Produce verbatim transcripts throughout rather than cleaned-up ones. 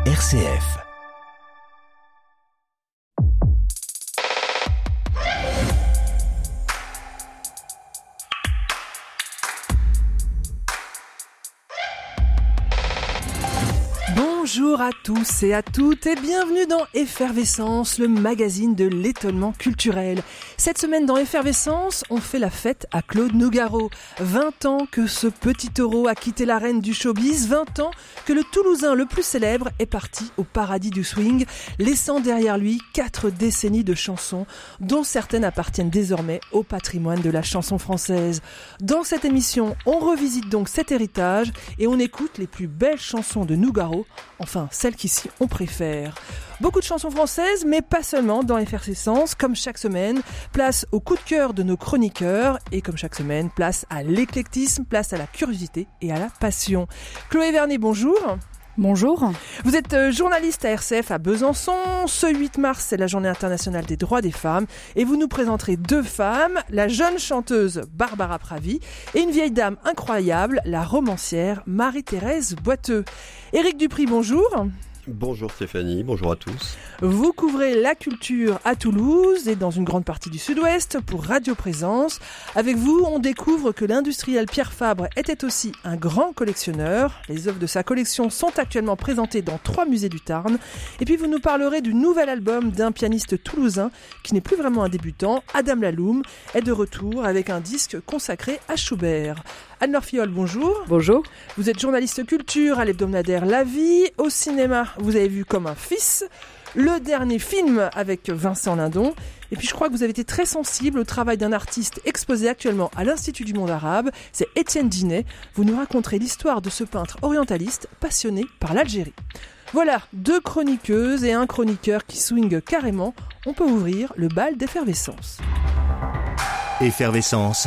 R C F. Bonjour à tous et à toutes et bienvenue dans Effervescence, le magazine de l'étonnement culturel. Cette semaine dans Effervescence, on fait la fête à Claude Nougaro. vingt ans que ce petit taureau a quitté l'arène du showbiz, vingt ans que le Toulousain le plus célèbre est parti au paradis du swing, laissant derrière lui quatre décennies de chansons, dont certaines appartiennent désormais au patrimoine de la chanson française. Dans cette émission, on revisite donc cet héritage et on écoute les plus belles chansons de Nougaro, enfin celles qu'ici on préfère. Beaucoup de chansons françaises, mais pas seulement dans Effervescence. Comme chaque semaine, place au coup de cœur de nos chroniqueurs. Et comme chaque semaine, place à l'éclectisme, place à la curiosité et à la passion. Chloé Vernet, bonjour. Bonjour. Vous êtes journaliste à R C F à Besançon. Ce huit mars, c'est la journée internationale des droits des femmes. Et vous nous présenterez deux femmes, la jeune chanteuse Barbara Pravi et une vieille dame incroyable, la romancière Marie-Thérèse Boiteux. Éric Dupris, bonjour. Bonjour Stéphanie, bonjour à tous. Vous couvrez la culture à Toulouse et dans une grande partie du Sud-Ouest pour Radio Présence. Avec vous, on découvre que l'industriel Pierre Fabre était aussi un grand collectionneur. Les œuvres de sa collection sont actuellement présentées dans trois musées du Tarn. Et puis vous nous parlerez du nouvel album d'un pianiste toulousain qui n'est plus vraiment un débutant. Adam Laloum est de retour avec un disque consacré à Schubert. Anne-Laure Fiol, bonjour. Bonjour. Vous êtes journaliste culture à l'hebdomadaire La Vie. Au cinéma, vous avez vu Comme un fils, le dernier film avec Vincent Lindon. Et puis je crois que vous avez été très sensible au travail d'un artiste exposé actuellement à l'Institut du monde arabe. C'est Étienne Dinet. Vous nous raconterez l'histoire de ce peintre orientaliste passionné par l'Algérie. Voilà, deux chroniqueuses et un chroniqueur qui swingent carrément. On peut ouvrir le bal d'Effervescence. Effervescence,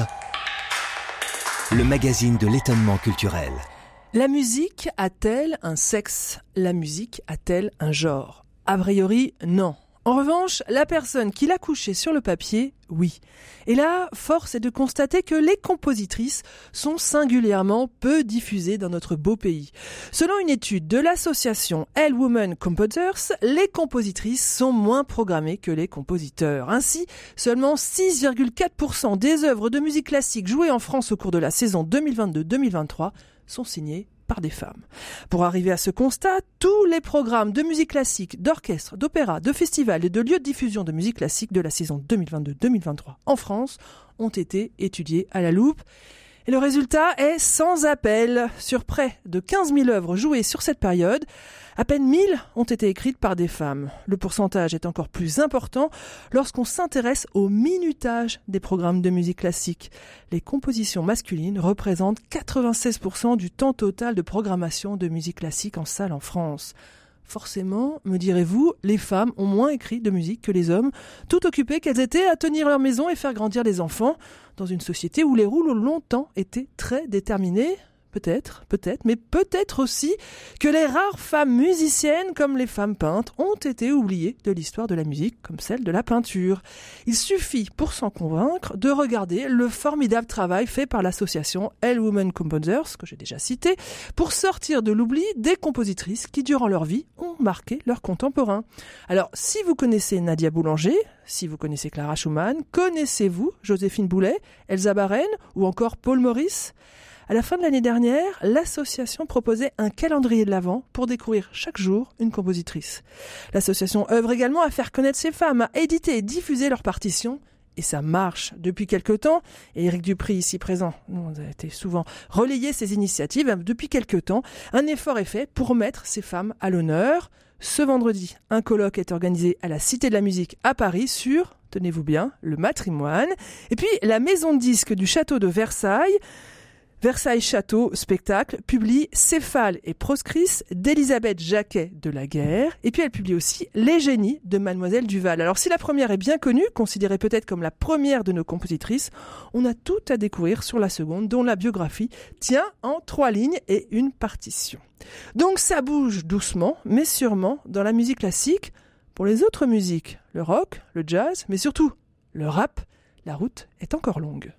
le magazine de l'étonnement culturel. La musique a-t-elle un sexe ? La musique a-t-elle un genre ? A priori, non. En revanche, la personne qui l'a couché sur le papier, oui. Et là, force est de constater que les compositrices sont singulièrement peu diffusées dans notre beau pays. Selon une étude de l'association All Women Composers, les compositrices sont moins programmées que les compositeurs. Ainsi, seulement six virgule quatre pour cent des œuvres de musique classique jouées en France au cours de la saison deux mille vingt-deux deux mille vingt-trois sont signées par des femmes. Pour arriver à ce constat, tous les programmes de musique classique, d'orchestre, d'opéra, de festivals et de lieux de diffusion de musique classique de la saison deux mille vingt-deux deux mille vingt-trois en France ont été étudiés à la loupe. Et le résultat est sans appel. Sur près de quinze mille œuvres jouées sur cette période, à peine mille ont été écrites par des femmes. Le pourcentage est encore plus important lorsqu'on s'intéresse au minutage des programmes de musique classique. Les compositions masculines représentent quatre-vingt-seize pour cent du temps total de programmation de musique classique en salle en France. Forcément, me direz-vous, les femmes ont moins écrit de musique que les hommes, tout occupées qu'elles étaient à tenir leur maison et faire grandir les enfants, dans une société où les rôles ont longtemps été très déterminés. Peut-être, peut-être, mais peut-être aussi que les rares femmes musiciennes, comme les femmes peintres, ont été oubliées de l'histoire de la musique, comme celle de la peinture. Il suffit, pour s'en convaincre, de regarder le formidable travail fait par l'association All Women Composers, que j'ai déjà cité, pour sortir de l'oubli des compositrices qui, durant leur vie, ont marqué leurs contemporains. Alors, si vous connaissez Nadia Boulanger, si vous connaissez Clara Schumann, connaissez-vous Joséphine Boulet, Elsa Baren ou encore Paul Maurice ? À la fin de l'année dernière, l'association proposait un calendrier de l'Avent pour découvrir chaque jour une compositrice. L'association œuvre également à faire connaître ces femmes, à éditer et diffuser leurs partitions. Et ça marche depuis quelque temps. Et Éric Dupris, ici présent, nous a été souvent relayé ces initiatives. Depuis quelque temps, un effort est fait pour mettre ces femmes à l'honneur. Ce vendredi, un colloque est organisé à la Cité de la Musique à Paris sur, tenez-vous bien, le matrimoine. Et puis, la maison de disques du château de Versailles, Versailles Château Spectacle, publie Céphale et Proscris d'Elisabeth Jacquet de la Guerre. Et puis elle publie aussi Les Génies de Mademoiselle Duval. Alors si la première est bien connue, considérée peut-être comme la première de nos compositrices, on a tout à découvrir sur la seconde, dont la biographie tient en trois lignes et une partition. Donc ça bouge doucement, mais sûrement, dans la musique classique. Pour les autres musiques, le rock, le jazz, mais surtout le rap, la route est encore longue.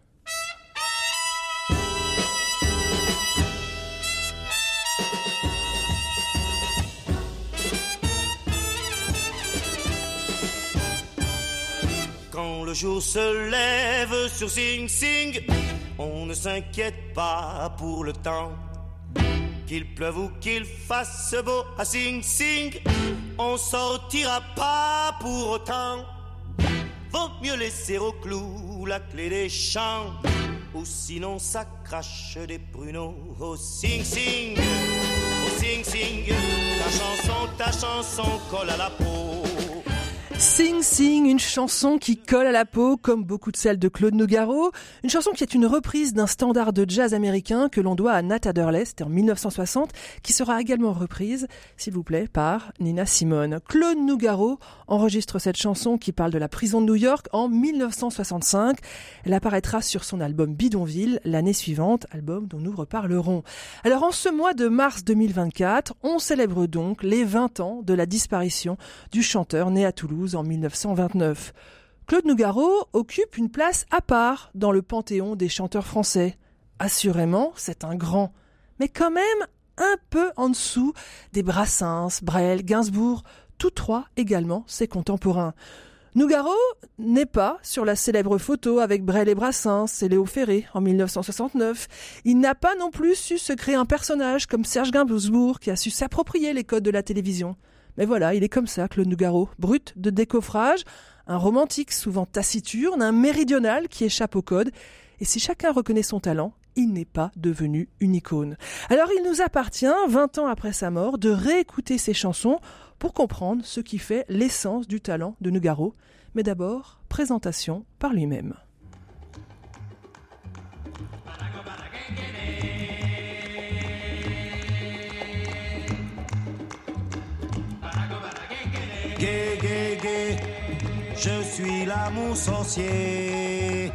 jour se lève sur Sing Sing, on ne s'inquiète pas pour le temps. Qu'il pleuve ou qu'il fasse beau à Sing Sing, on sortira pas pour autant. Vaut mieux laisser au clou la clé des champs, ou sinon ça crache des pruneaux. Oh Sing Sing, oh Sing Sing, ta chanson, ta chanson colle à la peau. Sing Sing, une chanson qui colle à la peau, comme beaucoup de celles de Claude Nougaro. Une chanson qui est une reprise d'un standard de jazz américain que l'on doit à Nat Adderley, c'était en mille neuf cent soixante, qui sera également reprise, s'il vous plaît, par Nina Simone. Claude Nougaro enregistre cette chanson qui parle de la prison de New York en mille neuf cent soixante-cinq. Elle apparaîtra sur son album Bidonville l'année suivante, album dont nous reparlerons. Alors en ce mois de mars deux mille vingt-quatre, on célèbre donc les vingt ans de la disparition du chanteur né à Toulouse en mille neuf cent vingt-neuf. Claude Nougaro occupe une place à part dans le panthéon des chanteurs français. Assurément, c'est un grand, mais quand même un peu en dessous des Brassens, Brel, Gainsbourg, tous trois également ses contemporains. Nougaro n'est pas sur la célèbre photo avec Brel et Brassens et Léo Ferré en mille neuf cent soixante-neuf. Il n'a pas non plus su se créer un personnage comme Serge Gainsbourg qui a su s'approprier les codes de la télévision. Mais voilà, il est comme ça, Claude Nougaro, brut de décoffrage, un romantique souvent taciturne, un méridional qui échappe au code. Et si chacun reconnaît son talent, il n'est pas devenu une icône. Alors il nous appartient, vingt ans après sa mort, de réécouter ses chansons pour comprendre ce qui fait l'essence du talent de Nougaro. Mais d'abord, présentation par lui-même. Gay, gay, gay, je suis l'amour sorcier.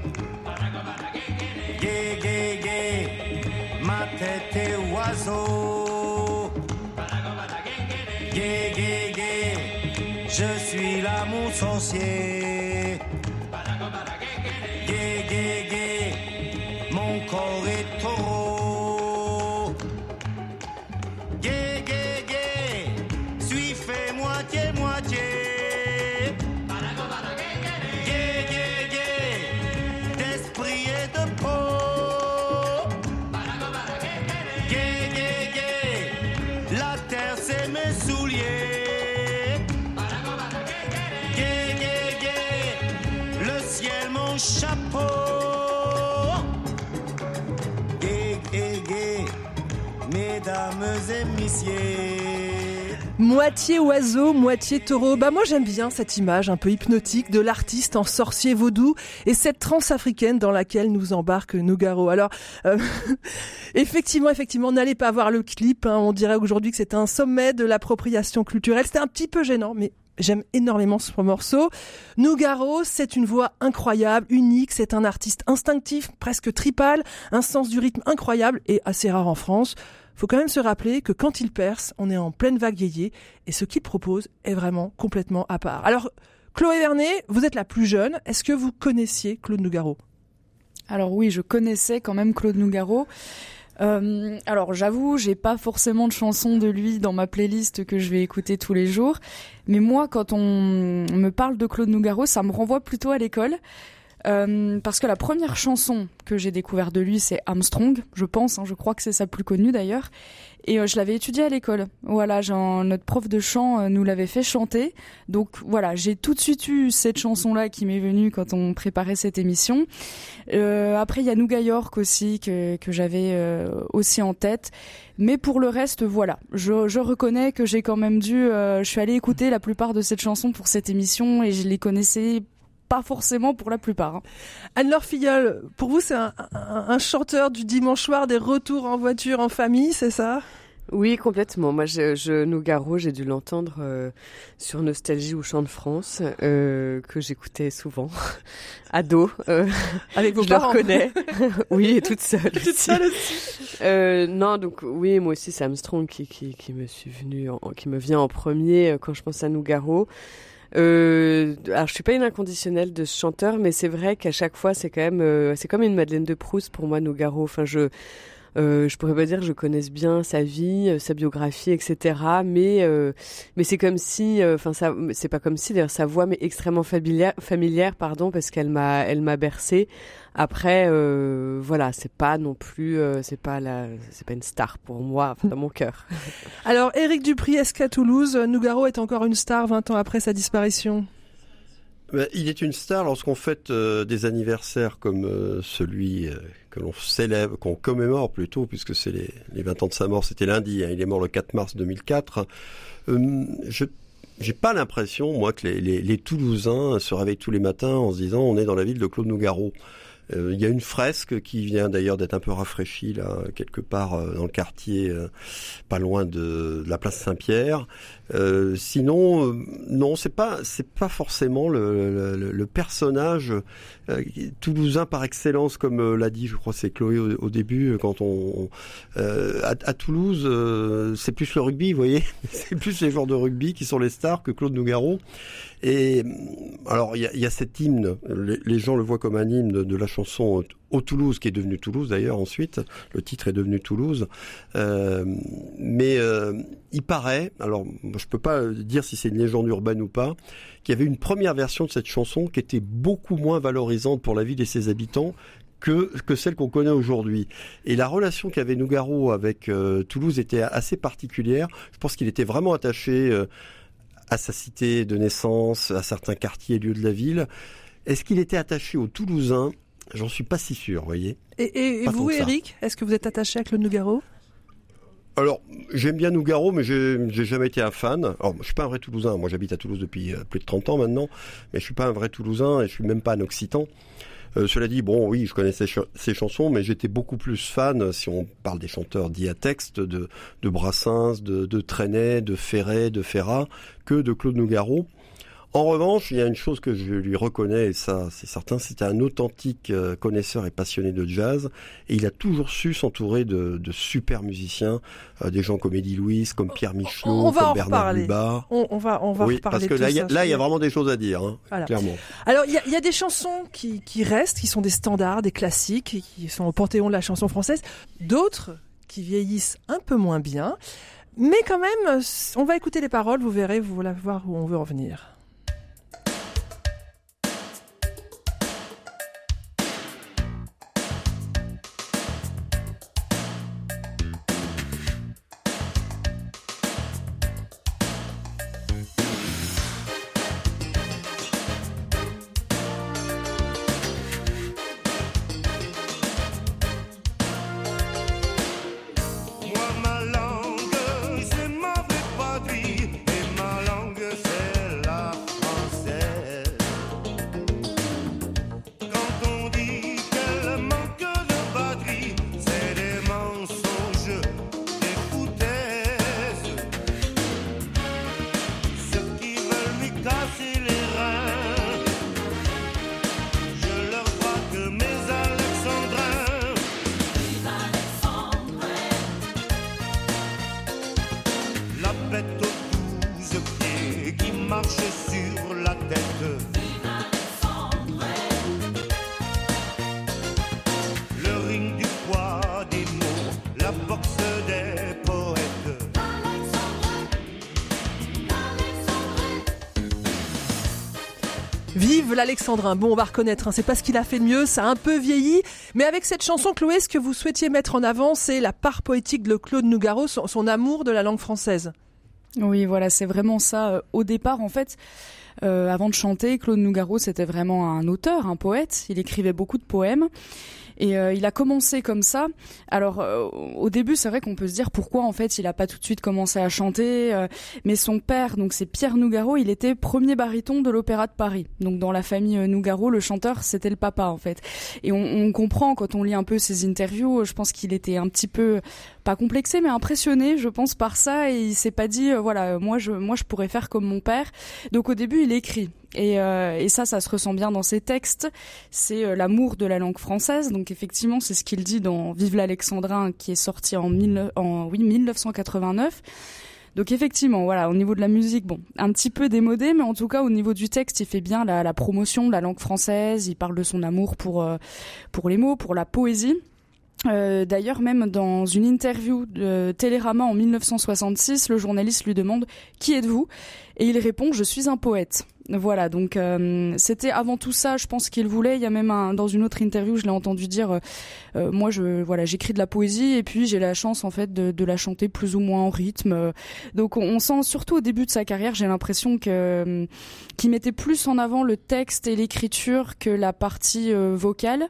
Gay, gay, gay, ma tête est oiseau. Gay, gay, gay, je suis l'amour sorcier. Gay, gay, gay, mon corps est taureau. Gay, gay, gay, suis fait moitié, moitié. Gay, gay, gay, d'esprit et de peau. Gay, gay, gay, la terre c'est mes souliers. Gay, gay, gay, le ciel mon chapeau. Gay, gay, gay, mesdames et messieurs. Moitié oiseau, moitié taureau. Bah moi j'aime bien cette image un peu hypnotique de l'artiste en sorcier vaudou et cette transe africaine dans laquelle nous embarque Nougaro. Alors euh, effectivement, effectivement, n'allez pas voir le clip. Hein, on dirait aujourd'hui que c'est un sommet de l'appropriation culturelle. C'était un petit peu gênant, mais j'aime énormément ce morceau. Nougaro, c'est une voix incroyable, unique. C'est un artiste instinctif, presque tripale, un sens du rythme incroyable et assez rare en France. Faut quand même se rappeler que quand il perce, on est en pleine vague yéyé et ce qu'il propose est vraiment complètement à part. Alors, Chloé Vernet, vous êtes la plus jeune. Est-ce que vous connaissiez Claude Nougaro ? Alors oui, je connaissais quand même Claude Nougaro. Euh, alors j'avoue, j'ai pas forcément de chansons de lui dans ma playlist que je vais écouter tous les jours. Mais moi, quand on me parle de Claude Nougaro, ça me renvoie plutôt à l'école. Euh, parce que la première chanson que j'ai découverte de lui, c'est Armstrong, je pense, hein, je crois que c'est sa plus connue d'ailleurs, et euh, je l'avais étudiée à l'école. Voilà, genre, notre prof de chant euh, nous l'avait fait chanter, donc voilà, j'ai tout de suite eu cette chanson-là qui m'est venue quand on préparait cette émission. Euh, après, il y a Nouga York aussi que que j'avais euh, aussi en tête, mais pour le reste, voilà, je, je reconnais que j'ai quand même dû, euh, je suis allée écouter la plupart de cette chanson pour cette émission et je les connaissais pas forcément pour la plupart. Hein. Anne-Laure Filleul, pour vous, c'est un, un, un chanteur du dimanche soir des retours en voiture en famille, c'est ça ? Oui, complètement. Moi, je, je Nougaro, j'ai dû l'entendre euh, sur Nostalgie ou Chant de France, euh, que j'écoutais souvent, ado. Euh, Avec vos je parents. Je le reconnais. Oui, et toute seule. toute seule aussi. Euh, non, donc oui, moi aussi, c'est Armstrong qui, qui, qui me suis venu, en, qui me vient en premier quand je pense à Nougaro. Euh, alors je suis pas une inconditionnelle de ce chanteur, mais c'est vrai qu'à chaque fois c'est quand même euh, c'est comme une Madeleine de Proust pour moi, Nougaro. Enfin je Euh, je pourrais pas dire que je connaisse bien sa vie, euh, sa biographie, et cetera. Mais euh, mais c'est comme si, enfin euh, ça, c'est pas comme si d'ailleurs sa voix m'est extrêmement familière, familière, pardon, parce qu'elle m'a elle m'a bercée. Après, euh, voilà, c'est pas non plus, euh, c'est pas la, c'est pas une star pour moi, enfin, dans mon cœur. Alors, Éric Dupris, est-ce qu'à Toulouse, Nougaro est encore une star vingt ans après sa disparition ? Ben, il est une star lorsqu'on fête euh, des anniversaires comme euh, celui euh, que l'on célèbre, qu'on commémore plutôt, puisque c'est les, les vingt ans de sa mort, c'était lundi, hein, il est mort le quatre mars deux mille quatre. Euh, je J'ai pas l'impression, moi, que les, les, les Toulousains se réveillent tous les matins en se disant on est dans la ville de Claude Nougaro. Euh, il y a une fresque qui vient d'ailleurs d'être un peu rafraîchie là quelque part euh, dans le quartier, euh, pas loin de, de la place Saint-Pierre. Euh, sinon, euh, non, c'est pas c'est pas forcément le, le, le personnage euh, toulousain par excellence, comme euh, l'a dit, je crois, c'est Chloé au, au début quand on euh, à, à Toulouse, euh, c'est plus le rugby, vous voyez, c'est plus les joueurs de rugby qui sont les stars que Claude Nougaro. Et alors il y a, y a cet hymne, les, les gens le voient comme un hymne de, de la chanson au Toulouse, qui est devenu Toulouse d'ailleurs ensuite, le titre est devenu Toulouse, euh, mais euh, il paraît, alors je peux pas dire si c'est une légende urbaine ou pas, qu'il y avait une première version de cette chanson qui était beaucoup moins valorisante pour la ville et ses habitants que, que celle qu'on connaît aujourd'hui. Et la relation qu'avait Nougaro avec euh, Toulouse était assez particulière. Je pense qu'il était vraiment attaché euh, à sa cité de naissance, à certains quartiers et lieux de la ville. Est-ce qu'il était attaché aux Toulousains ? J'en suis pas si sûr, vous voyez. Et, et, et vous, Éric, est-ce que vous êtes attaché à Claude Nougaro ? Alors, j'aime bien Nougaro, mais j'ai, j'ai jamais été un fan. Alors, je suis pas un vrai Toulousain. Moi, j'habite à Toulouse depuis euh, plus de trente ans maintenant, mais je suis pas un vrai Toulousain et je suis même pas un Occitan. Euh, cela dit, bon, oui, je connaissais ch- ces chansons, mais j'étais beaucoup plus fan, si on parle des chanteurs dits à texte, de, de Brassens, de, de Trenet, de Ferret, de Ferrat, que de Claude Nougaro. En revanche, il y a une chose que je lui reconnais, et ça, c'est certain, c'était un authentique euh, connaisseur et passionné de jazz, et il a toujours su s'entourer de, de super musiciens, euh, des gens comme Eddie Louis, comme Pierre Michelot, on va comme en Bernard reparler. Lubat. On, on va, on va oui, reparler parce que de là, tout il y a, ça. là, il y a vraiment des choses à dire, hein, voilà. clairement. Alors, il y a, il y a des chansons qui, qui restent, qui sont des standards, des classiques, qui sont au panthéon de la chanson française. D'autres qui vieillissent un peu moins bien. Mais quand même, on va écouter les paroles, vous verrez, vous allez voir où on veut en venir. Vive l'Alexandrin. Bon, on va reconnaître, hein, c'est pas ce qu'il a fait de mieux, ça a un peu vieilli. Mais avec cette chanson, Chloé, ce que vous souhaitiez mettre en avant, c'est la part poétique de Claude Nougaro, son, son amour de la langue française. Oui, voilà, c'est vraiment ça. Au départ, en fait, euh, avant de chanter, Claude Nougaro, c'était vraiment un auteur, un poète. Il écrivait beaucoup de poèmes. Et euh, il a commencé comme ça. Alors euh, au début, c'est vrai qu'on peut se dire pourquoi en fait il a pas tout de suite commencé à chanter. Euh, mais son père, donc c'est Pierre Nougaro, il était premier baryton de l'Opéra de Paris. Donc dans la famille Nougaro, le chanteur c'était le papa en fait. Et on, on comprend quand on lit un peu ses interviews. Je pense qu'il était un petit peu pas complexé, mais impressionné, je pense, par ça. Et il s'est pas dit euh, voilà, moi je moi je pourrais faire comme mon père. Donc au début, il écrit. Et, euh, et ça, ça se ressent bien dans ses textes. C'est euh, l'amour de la langue française. Donc effectivement, c'est ce qu'il dit dans Vive l'Alexandrin, qui est sorti en, mille, en oui, dix-neuf cent quatre-vingt-neuf. Donc effectivement, voilà, au niveau de la musique, bon, un petit peu démodé, mais en tout cas au niveau du texte, il fait bien la, la promotion de la langue française. Il parle de son amour pour euh, pour les mots, pour la poésie. Euh, d'ailleurs, même dans une interview de Télérama en mille neuf cent soixante-six, le journaliste lui demande « Qui êtes-vous ?» Et il répond « Je suis un poète ». Voilà, donc euh, c'était avant tout ça, je pense qu'il voulait. Il y a même un, dans une autre interview, je l'ai entendu dire, euh, euh, moi, je, voilà, j'écris de la poésie et puis j'ai la chance en fait de, de la chanter plus ou moins en rythme. Donc on, on sent surtout au début de sa carrière, j'ai l'impression que euh, qu'il mettait plus en avant le texte et l'écriture que la partie euh, vocale.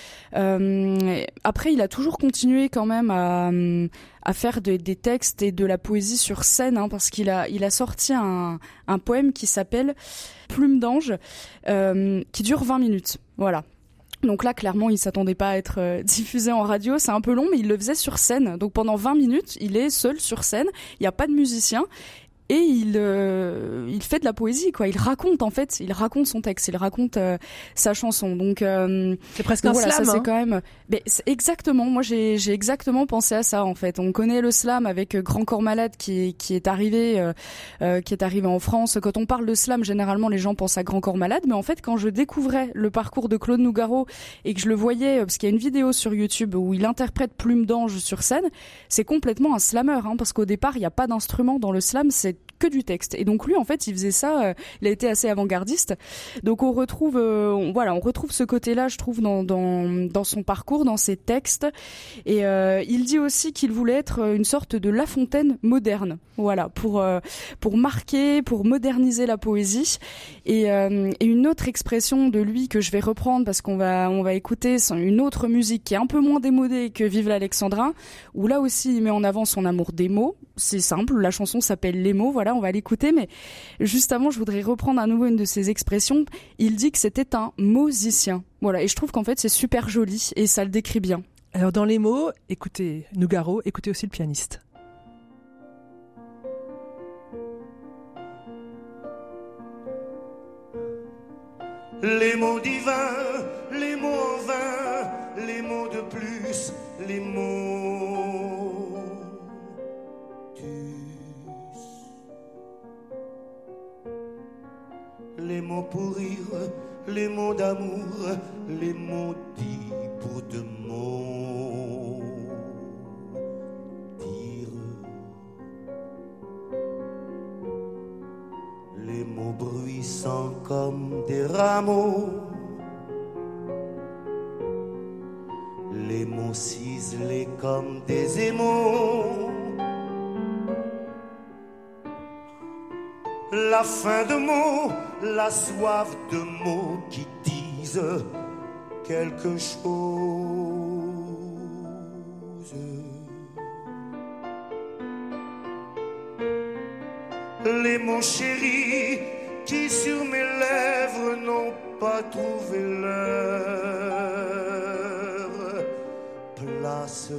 Euh, après, il a toujours continué quand même à, à faire de, des textes et de la poésie sur scène, hein, parce qu'il a, il a sorti un, un poème qui s'appelle Plume d'ange, euh, qui dure vingt minutes. Voilà. Donc là, clairement, il s'attendait pas à être euh, diffusé en radio. C'est un peu long, mais il le faisait sur scène. Donc pendant vingt minutes, il est seul sur scène. Il n'y a pas de musicien. Et il euh, il fait de la poésie, quoi. Il raconte, en fait, il raconte son texte, il raconte euh, sa chanson. Donc euh, c'est presque donc un voilà, slam. Ça, hein. c'est quand même. Mais c'est exactement. Moi, j'ai j'ai exactement pensé à ça, en fait. On connaît le slam avec Grand Corps Malade qui qui est arrivé euh, euh, qui est arrivé en France. Quand on parle de slam, généralement, les gens pensent à Grand Corps Malade. Mais en fait, quand je découvrais le parcours de Claude Nougaro et que je le voyais, parce qu'il y a une vidéo sur YouTube où il interprète Plume d'ange sur scène, c'est complètement un slammer, hein, parce qu'au départ, il n'y a pas d'instrument dans le slam, c'est que du texte. Et donc lui, en fait, il faisait ça. Euh, il a été assez avant-gardiste. Donc on retrouve, euh, on, voilà, on retrouve ce côté-là, je trouve, dans dans dans son parcours, dans ses textes. Et euh, il dit aussi qu'il voulait être une sorte de La Fontaine moderne. Voilà, pour euh, pour marquer, pour moderniser la poésie. Et, euh, et une autre expression de lui que je vais reprendre parce qu'on va on va écouter une autre musique qui est un peu moins démodée que Vive l'Alexandrin, où là aussi il met en avant son amour des mots. C'est simple, la chanson s'appelle Les mots. Voilà, on va l'écouter, mais juste avant, je voudrais reprendre à nouveau une de ses expressions. Il dit que c'était un musicien. Voilà, et je trouve qu'en fait, c'est super joli et ça le décrit bien. Alors, dans les mots, écoutez Nougaro, écoutez aussi le pianiste. Les mots divins, les mots en vain, les mots de plus, les mots les mots pour rire, les mots d'amour, les mots dits pour de mots dire. Les mots bruissants comme des rameaux, les mots ciselés comme des émaux. La faim de mots, la soif de mots qui disent quelque chose. Les mots chéris qui sur mes lèvres n'ont pas trouvé leur place.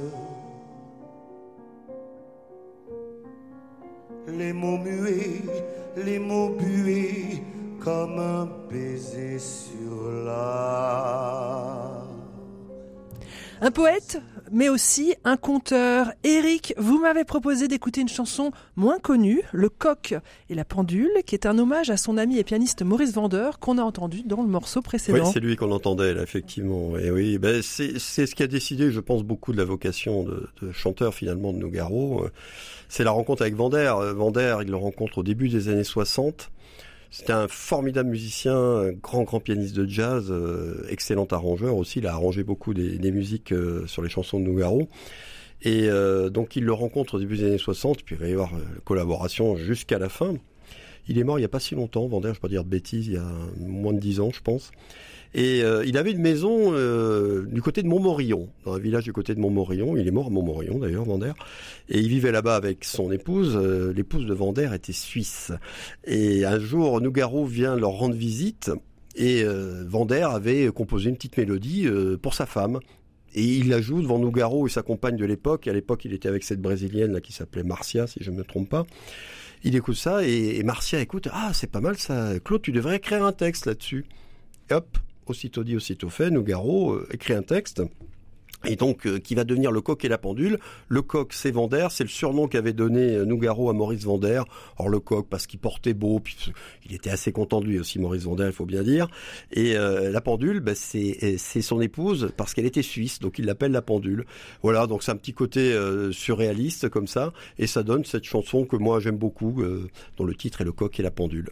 Les mots muets, les mots bués comme un baiser sur la... Un poète, mais aussi un conteur. Éric, vous m'avez proposé d'écouter une chanson moins connue, Le Coq et la Pendule, qui est un hommage à son ami et pianiste Maurice Vendeur, qu'on a entendu dans le morceau précédent. Oui, c'est lui qu'on entendait, là, effectivement. Et oui, ben, c'est, c'est ce qui a décidé, je pense, beaucoup de la vocation de, de chanteur, finalement, de Nougaro. C'est la rencontre avec Vendeur. Vendeur, il le rencontre au début des années soixante. C'était un formidable musicien, un grand, grand pianiste de jazz, euh, excellent arrangeur aussi. Il a arrangé beaucoup des, des musiques euh, sur les chansons de Nougaro. Et euh, donc, il le rencontre au début des années soixante, puis il va y avoir euh, collaboration jusqu'à la fin. Il est mort il n'y a pas si longtemps, Vendeur, je ne vais pas dire de bêtises, il y a moins de dix ans, je pense. Et euh, il avait une maison euh, du côté de Montmorillon, dans un village du côté de Montmorillon. Il est mort à Montmorillon d'ailleurs, Vendeur. Et il vivait là-bas avec son épouse. Euh, l'épouse de Vendeur était suisse. Et un jour, Nougaro vient leur rendre visite. Et euh, Vendeur avait composé une petite mélodie euh, pour sa femme. Et il la joue devant Nougaro et sa compagne de l'époque. Et à l'époque, il était avec cette brésilienne là qui s'appelait Marcia, si je ne me trompe pas. Il écoute ça et, et Marcia écoute. Ah, c'est pas mal ça. Claude, tu devrais écrire un texte là-dessus. Et hop. Aussitôt dit, aussitôt fait, Nougaro euh, écrit un texte et donc euh, qui va devenir le coq et la pendule. Le coq, c'est Vander, c'est le surnom qu'avait donné euh, Nougaro à Maurice Vander. Or le coq, parce qu'il portait beau, puis il était assez content de lui aussi, Maurice Vander, il faut bien dire. Et euh, la pendule, bah, c'est, c'est son épouse, parce qu'elle était suisse, donc il l'appelle la pendule. Voilà, donc c'est un petit côté euh, surréaliste comme ça, et ça donne cette chanson que moi j'aime beaucoup, euh, dont le titre est Le coq et la pendule.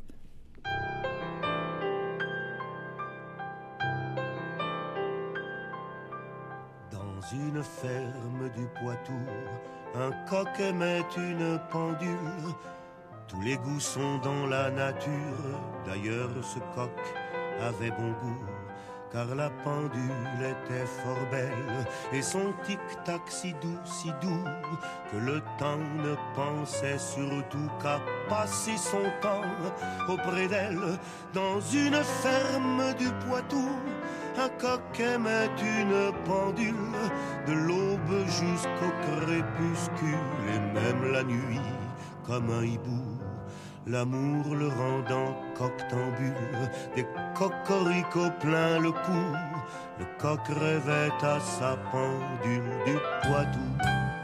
Une ferme du Poitou, un coq aimait une pendule. Tous les goûts sont dans la nature, d'ailleurs ce coq avait bon goût, car la pendule était fort belle, et son tic-tac si doux, si doux, que le temps ne pensait surtout qu'à passer son temps auprès d'elle. Dans une ferme du Poitou, un coq aimait une pendule, de l'aube jusqu'au crépuscule, et même la nuit, comme un hibou, l'amour le rendant coctambule, des cocoricots plein le cou, le coq rêvait à sa pendule. Du Poitou,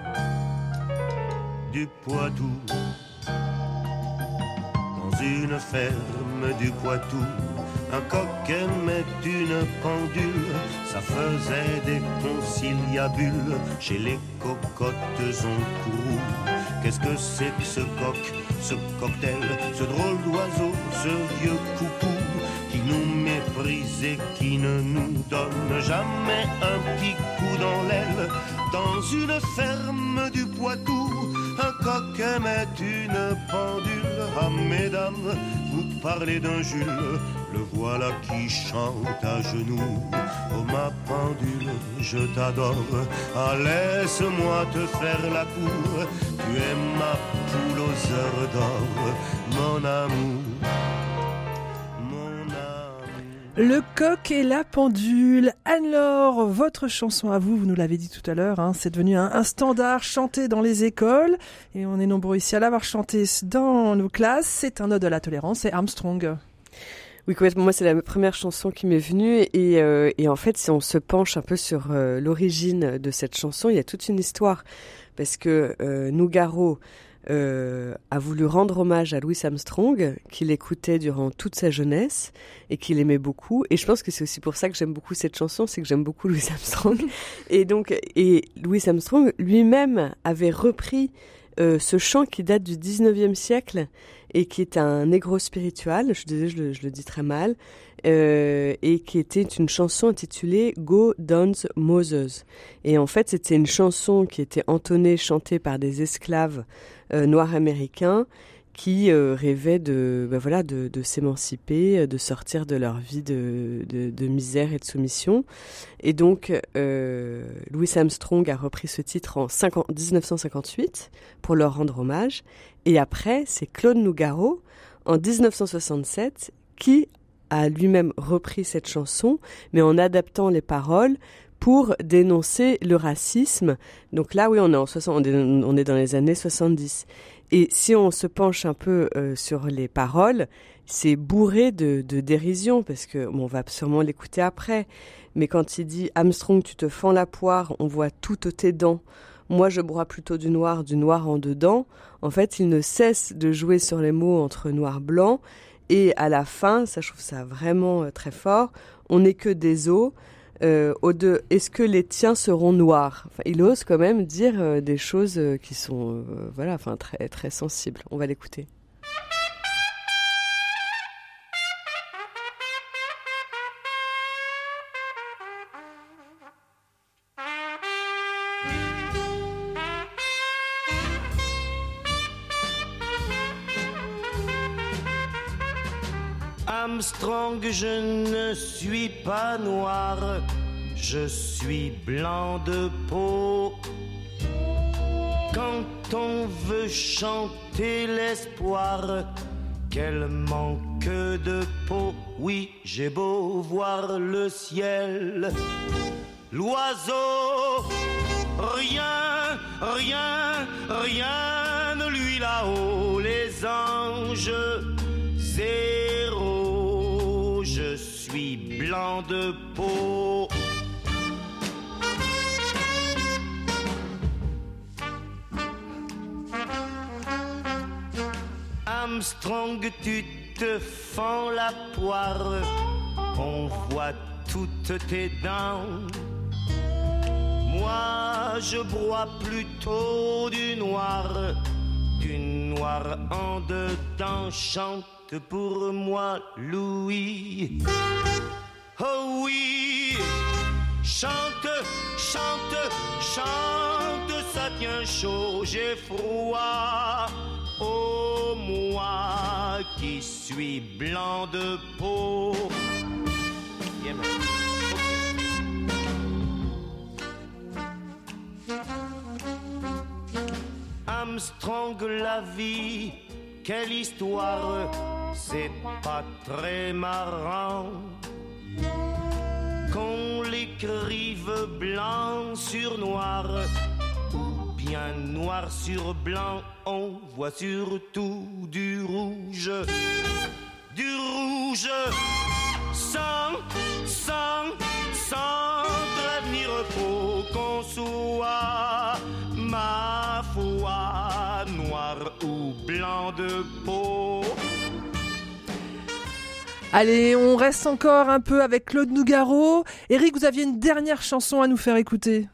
du Poitou, dans une ferme du Poitou, un coq aimait une pendule, ça faisait des conciliabules chez les cocottes en courroux. Qu'est-ce que c'est que ce coq, ce cocktail, ce drôle d'oiseau, ce vieux coucou qui nous méprise et qui ne nous donne jamais un petit coup dans l'aile. Dans une ferme du Poitou, un coq aimait une pendule. Ah mesdames, vous parlez d'un Jules, le voilà qui chante à genoux. Oh ma pendule, je t'adore, ah laisse-moi te faire la cour. Tu es ma poule aux heures d'or, mon amour. Le coq et la pendule. Anne-Laure, votre chanson à vous, vous nous l'avez dit tout à l'heure, hein, c'est devenu un, un standard chanté dans les écoles et on est nombreux ici à l'avoir chanté dans nos classes. C'est un ode à la tolérance, c'est Armstrong. Oui, complètement. Moi, c'est la première chanson qui m'est venue et, euh, et en fait, si on se penche un peu sur euh, l'origine de cette chanson, il y a toute une histoire parce que euh, Nougaro Euh, a voulu rendre hommage à Louis Armstrong, qu'il écoutait durant toute sa jeunesse et qu'il aimait beaucoup. Et je pense que c'est aussi pour ça que j'aime beaucoup cette chanson, c'est que j'aime beaucoup Louis Armstrong. Et donc, et Louis Armstrong lui-même avait repris euh, ce chant qui date du dix-neuvième siècle et qui est un négro spiritual, je disais, je le, je le dis très mal, euh, et qui était une chanson intitulée Go Dance Moses. Et en fait, c'était une chanson qui était entonnée, chantée par des esclaves euh, noirs américains qui euh, rêvaient de, ben voilà, de, de s'émanciper, de sortir de leur vie de, de, de misère et de soumission. Et donc, euh, Louis Armstrong a repris ce titre en dix-neuf cent cinquante-huit pour leur rendre hommage. Et après, c'est Claude Nougaro, en dix-neuf cent soixante-sept, qui a lui-même repris cette chanson, mais en adaptant les paroles pour dénoncer le racisme. Donc là, oui, on est, en soixante, on est, on est dans les années soixante-dix. Et si on se penche un peu euh, sur les paroles, c'est bourré de, de dérision, parce que bon, on va sûrement l'écouter après. Mais quand il dit « Armstrong, tu te fends la poire, on voit toutes tes dents. Moi, je broie plutôt du noir, du noir en dedans », en fait, il ne cesse de jouer sur les mots entre noir-blanc. Et à la fin, ça, je trouve ça vraiment euh, très fort, on n'est que des os. Euh, au de, est-ce que les tiens seront noirs? Enfin, il ose quand même dire euh, des choses euh, qui sont euh, voilà, enfin, très, très sensibles. On va l'écouter. Armstrong, je ne suis pas noir, je suis blanc de peau. Quand on veut chanter l'espoir, quel manque de peau. Oui, j'ai beau voir le ciel, l'oiseau, rien, rien, rien ne lui là-haut. Les anges, zéro. Je suis blanc de peau. Armstrong, tu te fends la poire, on voit toutes tes dents. Moi, je broie plutôt du noir, du noir en dedans. Chante pour moi, Louis. Oh oui, chante, chante, chante, ça tient chaud, j'ai froid. Oh, moi qui suis blanc de peau. Yeah, Armstrong, la vie, quelle histoire, c'est pas très marrant qu'on l'écrive blanc sur noir, ou bien noir sur blanc. On voit surtout du rouge, du rouge, sans, sans, sans trêve ni repos, qu'on soit, ma foi, noir ou blanc de peau. Allez, on reste encore un peu avec Claude Nougaro. Eric, vous aviez une dernière chanson à nous faire écouter.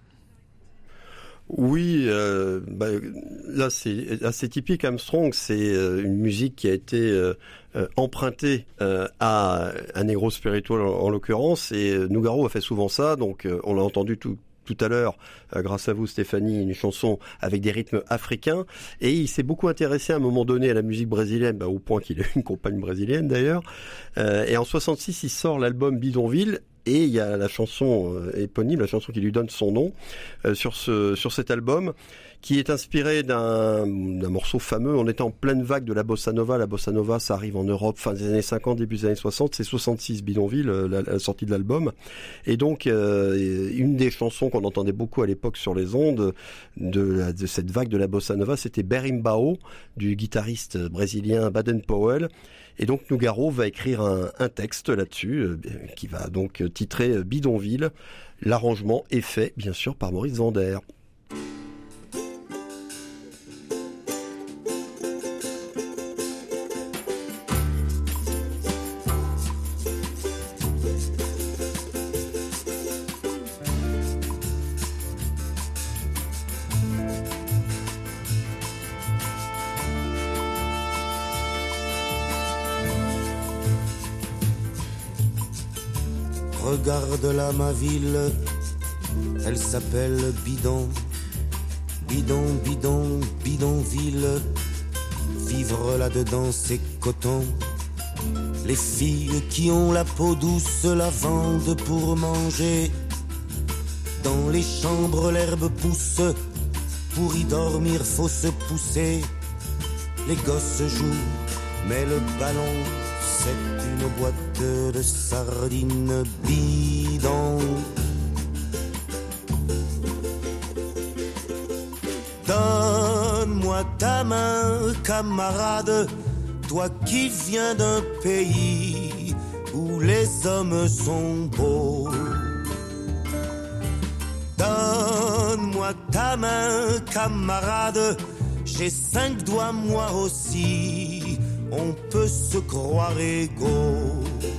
Oui, euh, bah, là c'est assez typique. Armstrong, c'est euh, une musique qui a été euh, euh, empruntée euh, à un négro spirituel en, en l'occurrence, et euh, Nougaro a fait souvent ça, donc euh, on l'a entendu tout tout à l'heure, euh, grâce à vous Stéphanie, une chanson avec des rythmes africains, et il s'est beaucoup intéressé à un moment donné à la musique brésilienne, bah, au point qu'il a une compagne brésilienne d'ailleurs, euh, et en soixante-six il sort l'album Bidonville, et il y a la chanson euh, éponyme, la chanson qui lui donne son nom, euh, sur ce sur cet album, qui est inspiré d'un, d'un morceau fameux. On était en pleine vague de la bossa nova. La bossa nova, ça arrive en Europe fin des années cinquante, début des années soixante. C'est soixante-six Bidonville, la, la sortie de l'album. Et donc, euh, une des chansons qu'on entendait beaucoup à l'époque sur les ondes de, la, de cette vague de la bossa nova, c'était Berimbau, du guitariste brésilien Baden Powell. Et donc Nougaro va écrire un, un texte là-dessus, euh, qui va donc titrer Bidonville. L'arrangement est fait, bien sûr, par Maurice Zander. Regarde là ma ville, elle s'appelle Bidon, Bidon, Bidon, Bidonville. Vivre là-dedans c'est coton. Les filles qui ont la peau douce la vendent pour manger. Dans les chambres l'herbe pousse, pour y dormir faut se pousser. Les gosses jouent, mais le ballon c'est une boîte de sardines bidon. Donne-moi ta main, camarade, toi qui viens d'un pays où les hommes sont beaux. Donne-moi ta main, camarade, j'ai cinq doigts moi aussi. On peut se croire égaux.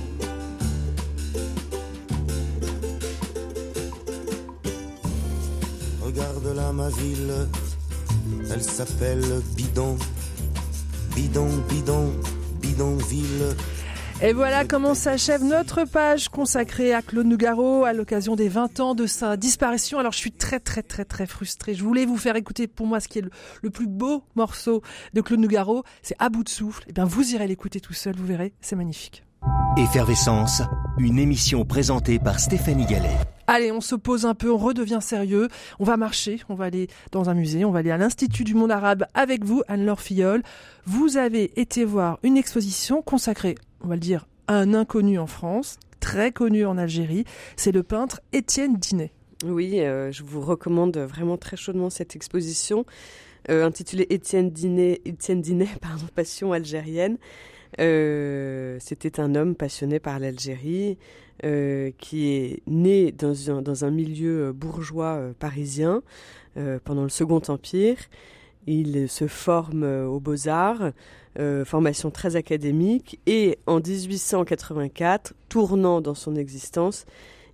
Regarde là ma ville, elle s'appelle Bidon, Bidon, Bidon, Bidonville. Et voilà comment s'achève notre page consacrée à Claude Nougaro à l'occasion des vingt ans de sa disparition. Alors je suis très très très très frustrée. Je voulais vous faire écouter pour moi ce qui est le, le plus beau morceau de Claude Nougaro, c'est À bout de souffle. Et bien vous irez l'écouter tout seul, vous verrez, c'est magnifique. Effervescence, une émission présentée par Stéphanie Gallet. Allez, on se pose un peu, on redevient sérieux. On va marcher, on va aller dans un musée, on va aller à l'Institut du monde arabe avec vous, Anne-Laure Filleul. Vous avez été voir une exposition consacrée, on va le dire, à un inconnu en France, très connu en Algérie. C'est le peintre Étienne Dinet. Oui, euh, je vous recommande vraiment très chaudement cette exposition euh, intitulée Étienne Dinet, Étienne Dinet, pardon, Passion algérienne. Euh, c'était un homme passionné par l'Algérie, euh, qui est né dans un, dans un milieu bourgeois euh, parisien euh, pendant le Second Empire, Il se forme aux Beaux-Arts, euh, formation très académique, et en dix-huit cent quatre-vingt-quatre, tournant dans son existence,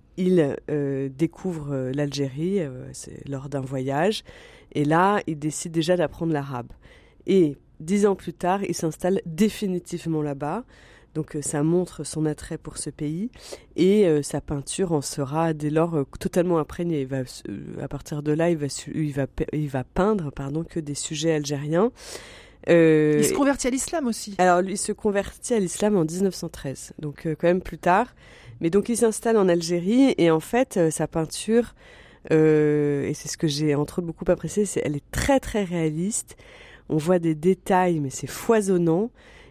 il euh, découvre l'Algérie euh, c'est lors d'un voyage, et là, il décide déjà d'apprendre l'arabe. Et dix ans plus tard, il s'installe définitivement là-bas. Donc euh, ça montre son attrait pour ce pays, et euh, sa peinture en sera dès lors euh, totalement imprégnée. Il va, euh, à partir de là, il va, il va, il va peindre pardon, que des sujets algériens. Euh, il se convertit à l'islam aussi. Alors, il se convertit à l'islam en dix-neuf cent treize, donc euh, quand même plus tard. Mais donc, il s'installe en Algérie, et en fait, euh, sa peinture, euh, et c'est ce que j'ai entre autres beaucoup apprécié, c'est elle est très très réaliste. On voit des détails, mais c'est foisonnant.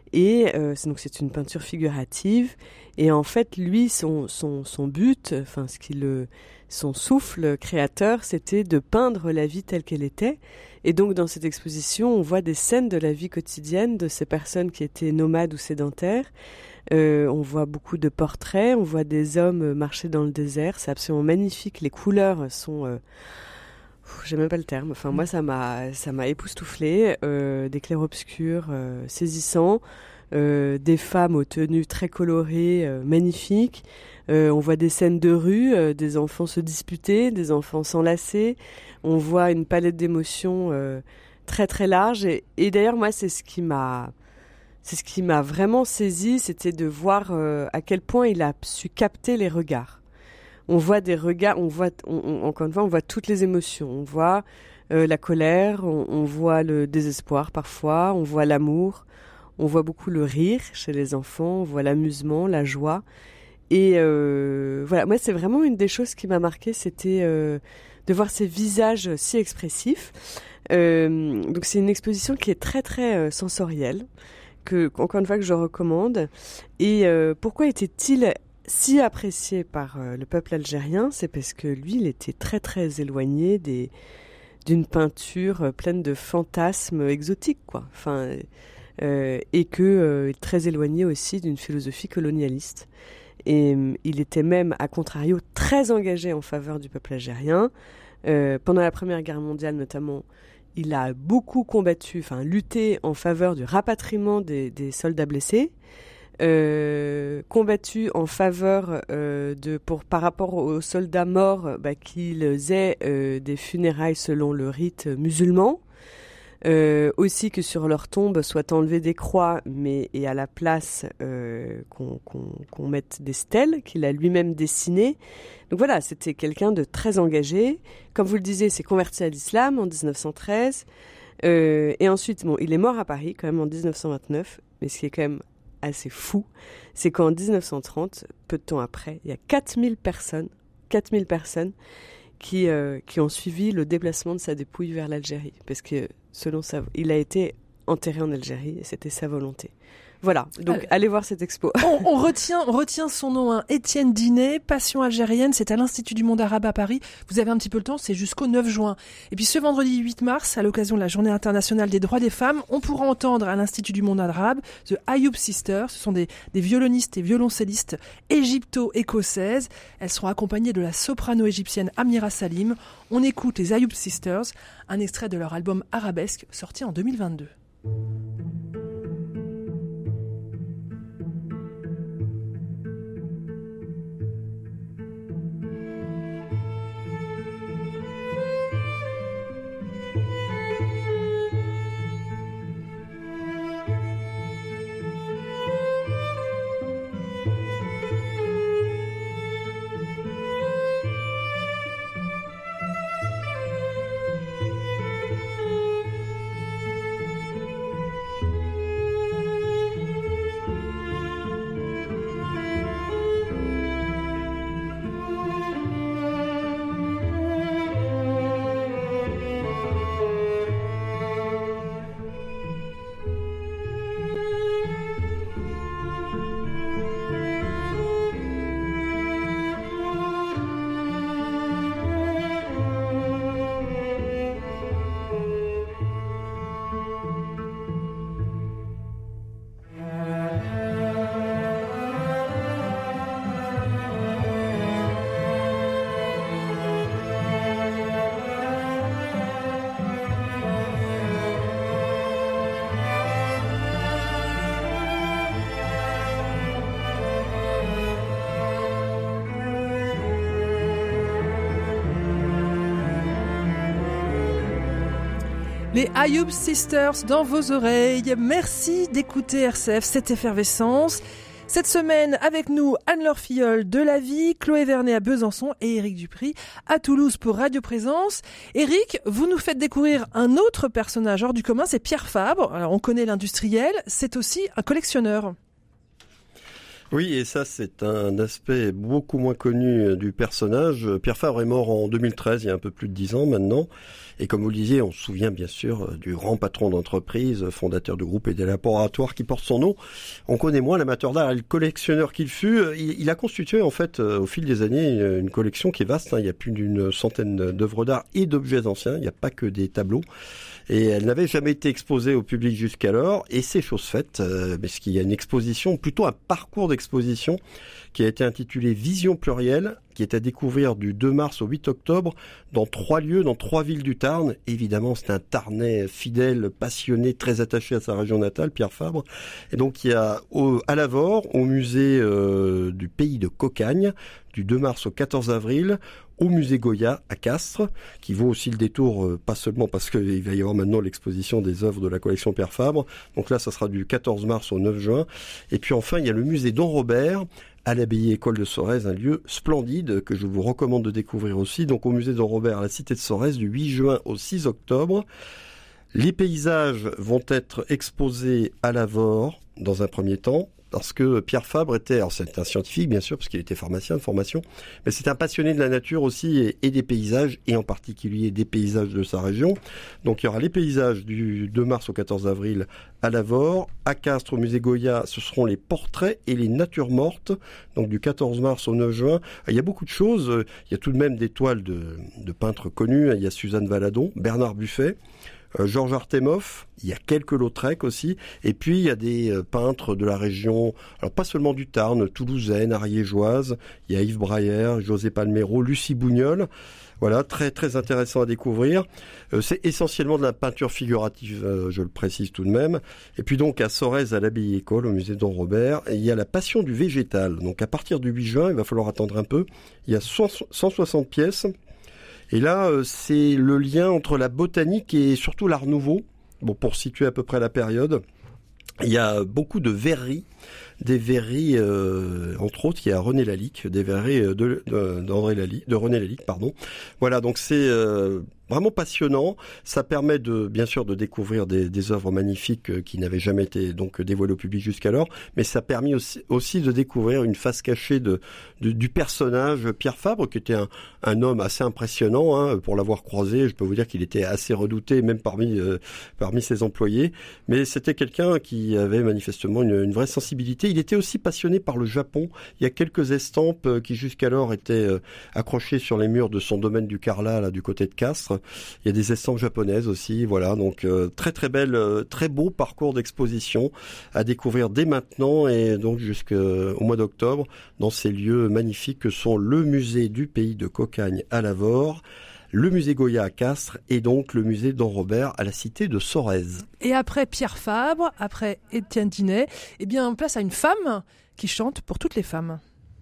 Et euh, c'est, donc c'est une peinture figurative. Et en fait, lui, son, son, son but, enfin, ce qui le, son souffle créateur, c'était de peindre la vie telle qu'elle était. Et donc, dans cette exposition, on voit des scènes de la vie quotidienne de ces personnes qui étaient nomades ou sédentaires. Euh, on voit beaucoup de portraits, on voit des hommes marcher dans le désert. C'est absolument magnifique. Les couleurs sont... Euh, j'ai même pas le terme. Enfin, moi, ça m'a, ça m'a époustouflé. Euh, des clairs-obscurs euh, saisissants, euh, des femmes aux tenues très colorées, euh, magnifiques. Euh, on voit des scènes de rue, euh, des enfants se disputer, des enfants s'enlacer. On voit une palette d'émotions euh, très très large. Et, et d'ailleurs, moi, c'est ce qui m'a, c'est ce qui m'a vraiment saisi, c'était de voir euh, à quel point il a su capter les regards. On voit des regards, on voit, on, on, encore une fois, on voit toutes les émotions. On voit euh, la colère, on, on voit le désespoir parfois, on voit l'amour, on voit beaucoup le rire chez les enfants, on voit l'amusement, la joie. Et euh, voilà, moi, c'est vraiment une des choses qui m'a marquée, c'était euh, de voir ces visages si expressifs. Euh, donc, c'est une exposition qui est très, très euh, sensorielle, que, encore une fois, que je recommande. Et euh, pourquoi était-il si apprécié par euh, le peuple algérien, c'est parce que lui, il était très très éloigné des, d'une peinture euh, pleine de fantasmes exotiques, quoi. Enfin, euh, et que euh, très éloigné aussi d'une philosophie colonialiste. Et euh, il était même, à contrario, très engagé en faveur du peuple algérien. Euh, pendant la Première Guerre mondiale, notamment, il a beaucoup combattu, enfin lutté en faveur du rapatriement des, des soldats blessés. Euh, combattu en faveur euh, de pour par rapport aux soldats morts bah, qu'ils aient euh, des funérailles selon le rite musulman, euh, aussi que sur leur tombe soient enlevées des croix, mais et à la place euh, qu'on, qu'on, qu'on mette des stèles qu'il a lui-même dessinées. Donc voilà, c'était quelqu'un de très engagé. Comme vous le disiez, s'est converti à l'islam en dix-neuf cent treize, euh, et ensuite bon, il est mort à Paris quand même en dix-neuf cent vingt-neuf, mais ce qui est quand même assez fou, c'est qu'en dix-neuf cent trente, peu de temps après, il y a quatre mille personnes, quatre mille personnes qui, euh, qui ont suivi le déplacement de sa dépouille vers l'Algérie. Parce que, selon sa, il a été enterré en Algérie et c'était sa volonté. Voilà, donc euh, allez voir cette expo. on, on, retient, on retient son nom, hein. Étienne Dinet, Passion algérienne, c'est à l'Institut du Monde Arabe à Paris. Vous avez un petit peu le temps, c'est jusqu'au neuf juin. Et puis ce vendredi huit mars, à l'occasion de la Journée internationale des droits des femmes, on pourra entendre à l'Institut du Monde Arabe The Ayoub Sisters. Ce sont des, des violonistes et violoncellistes égypto-écossaises. Elles seront accompagnées de la soprano égyptienne Amira Salim. On écoute les Ayoub Sisters, un extrait de leur album Arabesque sorti en deux mille vingt-deux. Les Ayoub Sisters dans vos oreilles. Merci d'écouter R C F, cette effervescence. Cette semaine, avec nous, Anne-Laure Filleul de La Vie, Chloé Vernet à Besançon et Éric Dupri à Toulouse pour Radio Présence. Éric, vous nous faites découvrir un autre personnage hors du commun, c'est Pierre Fabre. Alors, on connaît l'industriel, c'est aussi un collectionneur. Oui, et ça, c'est un aspect beaucoup moins connu du personnage. Pierre Fabre est mort en deux mille treize, il y a un peu plus de dix ans maintenant. Et comme vous le disiez, on se souvient bien sûr du grand patron d'entreprise, fondateur de groupe et des laboratoires qui porte son nom. On connaît moins l'amateur d'art et le collectionneur qu'il fut. Il, il a constitué en fait au fil des années une collection qui est vaste. Hein. Il y a plus d'une centaine d'œuvres d'art et d'objets anciens. Il n'y a pas que des tableaux. Et elle n'avait jamais été exposée au public jusqu'alors. Et c'est chose faite, euh, parce qu'il y a une exposition, plutôt un parcours d'exposition qui a été intitulé Vision plurielle, qui est à découvrir du deux mars au huit octobre dans trois lieux, dans trois villes du Tarn. Évidemment, c'est un Tarnais fidèle, passionné, très attaché à sa région natale, Pierre Fabre. Et donc, il y a au, à Lavore, au musée euh, du pays de Cocagne, du deux mars au quatorze avril, au musée Goya à Castres, qui vaut aussi le détour, euh, pas seulement parce qu'il va y avoir maintenant l'exposition des œuvres de la collection Pierre Fabre. Donc là, ça sera du quatorze mars au neuf juin. Et puis enfin, il y a le musée Don Robert, à l'abbaye école de Sorèze, un lieu splendide que je vous recommande de découvrir aussi. Donc au musée Don Robert à la cité de Sorèze du huit juin au six octobre. Les paysages vont être exposés à Lavore dans un premier temps, parce que Pierre Fabre était, alors c'est un scientifique bien sûr, parce qu'il était pharmacien de formation, mais c'est un passionné de la nature aussi et, et des paysages, et en particulier des paysages de sa région. Donc il y aura les paysages du deux mars au quatorze avril à Lavore, à Castres au musée Goya, ce seront les portraits et les natures mortes, donc du quatorze mars au neuf juin. Il y a beaucoup de choses, il y a tout de même des toiles de, de peintres connus, il y a Suzanne Valadon, Bernard Buffet, Euh, Georges Artemoff, il y a quelques Lautrec aussi, et puis il y a des euh, peintres de la région, alors pas seulement du Tarn, toulousaine, ariégeoise, il y a Yves Brayer, José Palmero, Lucie Bougnol. Voilà, très très intéressant à découvrir. Euh, c'est essentiellement de la peinture figurative, euh, je le précise tout de même. Et puis donc à Sorèze, à l'abbaye école, au musée Don Robert, il y a la Passion du végétal. Donc à partir du huit juin, il va falloir attendre un peu. Il y a cent soixante pièces. Et là, euh, c'est le lien entre la botanique et surtout l'art nouveau. Bon, pour situer à peu près la période, il y a beaucoup de verreries, des verreries, euh, entre autres, il y a René Lalique, des verreries de, de, d'André Lalique, de René Lalique, pardon. Voilà, donc c'est euh, vraiment passionnant. Ça permet de, bien sûr, de découvrir des, des œuvres magnifiques qui n'avaient jamais été donc dévoilées au public jusqu'alors, mais ça a permis aussi, aussi de découvrir une face cachée de, de du personnage Pierre Fabre, qui était un, un homme assez impressionnant, hein, pour l'avoir croisé. Je peux vous dire qu'il était assez redouté, même parmi euh, parmi ses employés. Mais c'était quelqu'un qui avait manifestement une, une vraie sensibilité. Il était aussi passionné par le Japon. Il y a quelques estampes qui jusqu'alors étaient accrochées sur les murs de son domaine du Carlat, là, du côté de Castres. Il y a des estampes japonaises aussi. Voilà, donc euh, très très belle, euh, très beau parcours d'exposition à découvrir dès maintenant et donc jusqu'au mois d'octobre dans ces lieux magnifiques que sont le musée du pays de Cocagne à Lavore, le musée Goya à Castres et donc le musée Don Robert à la cité de Sorèze. Et après Pierre Fabre, après Étienne Dinet, eh bien, place à une femme qui chante pour toutes les femmes.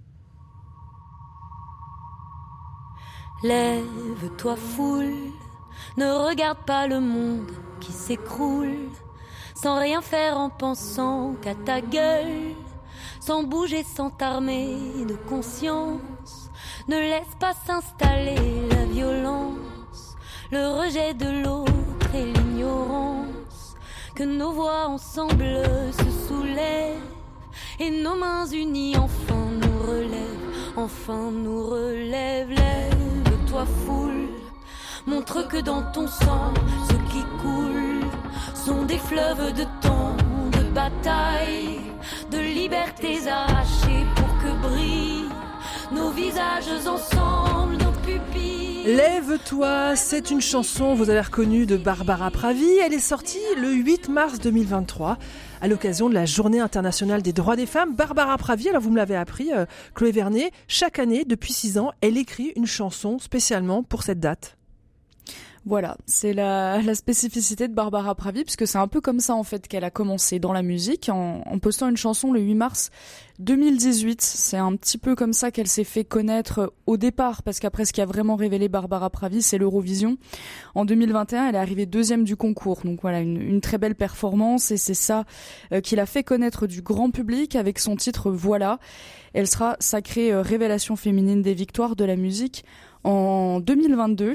Lève-toi foule, ne regarde pas le monde qui s'écroule, sans rien faire en pensant qu'à ta gueule, sans bouger, sans t'armer de conscience. Ne laisse pas s'installer la violence, le rejet de l'autre et l'ignorance. Que nos voix ensemble se soulèvent et nos mains unies enfin nous relèvent, enfin nous relèvent. Lève-toi foule, montre que dans ton sang, ce qui coule sont des fleuves de temps, de bataille, de libertés arrachées pour que brillent nos visages ensemble, nos pupilles. Lève-toi, c'est une chanson, vous avez reconnu, de Barbara Pravi. Elle est sortie le huit mars deux mille vingt-trois à l'occasion de la Journée internationale des droits des femmes. Barbara Pravi, alors vous me l'avez appris, euh, Chloé Vernet, chaque année, depuis six ans, elle écrit une chanson spécialement pour cette date. Voilà, c'est la, la spécificité de Barbara Pravi, puisque c'est un peu comme ça en fait qu'elle a commencé dans la musique, en, en postant une chanson le huit mars deux mille dix-huit. C'est un petit peu comme ça qu'elle s'est fait connaître au départ, parce qu'après ce qui a vraiment révélé Barbara Pravi, c'est l'Eurovision. En deux mille vingt et un, elle est arrivée deuxième du concours, donc voilà, une, une très belle performance, et c'est ça euh, qui l'a fait connaître du grand public avec son titre Voilà. Elle sera sacrée euh, révélation féminine des victoires de la musique en deux mille vingt-deux.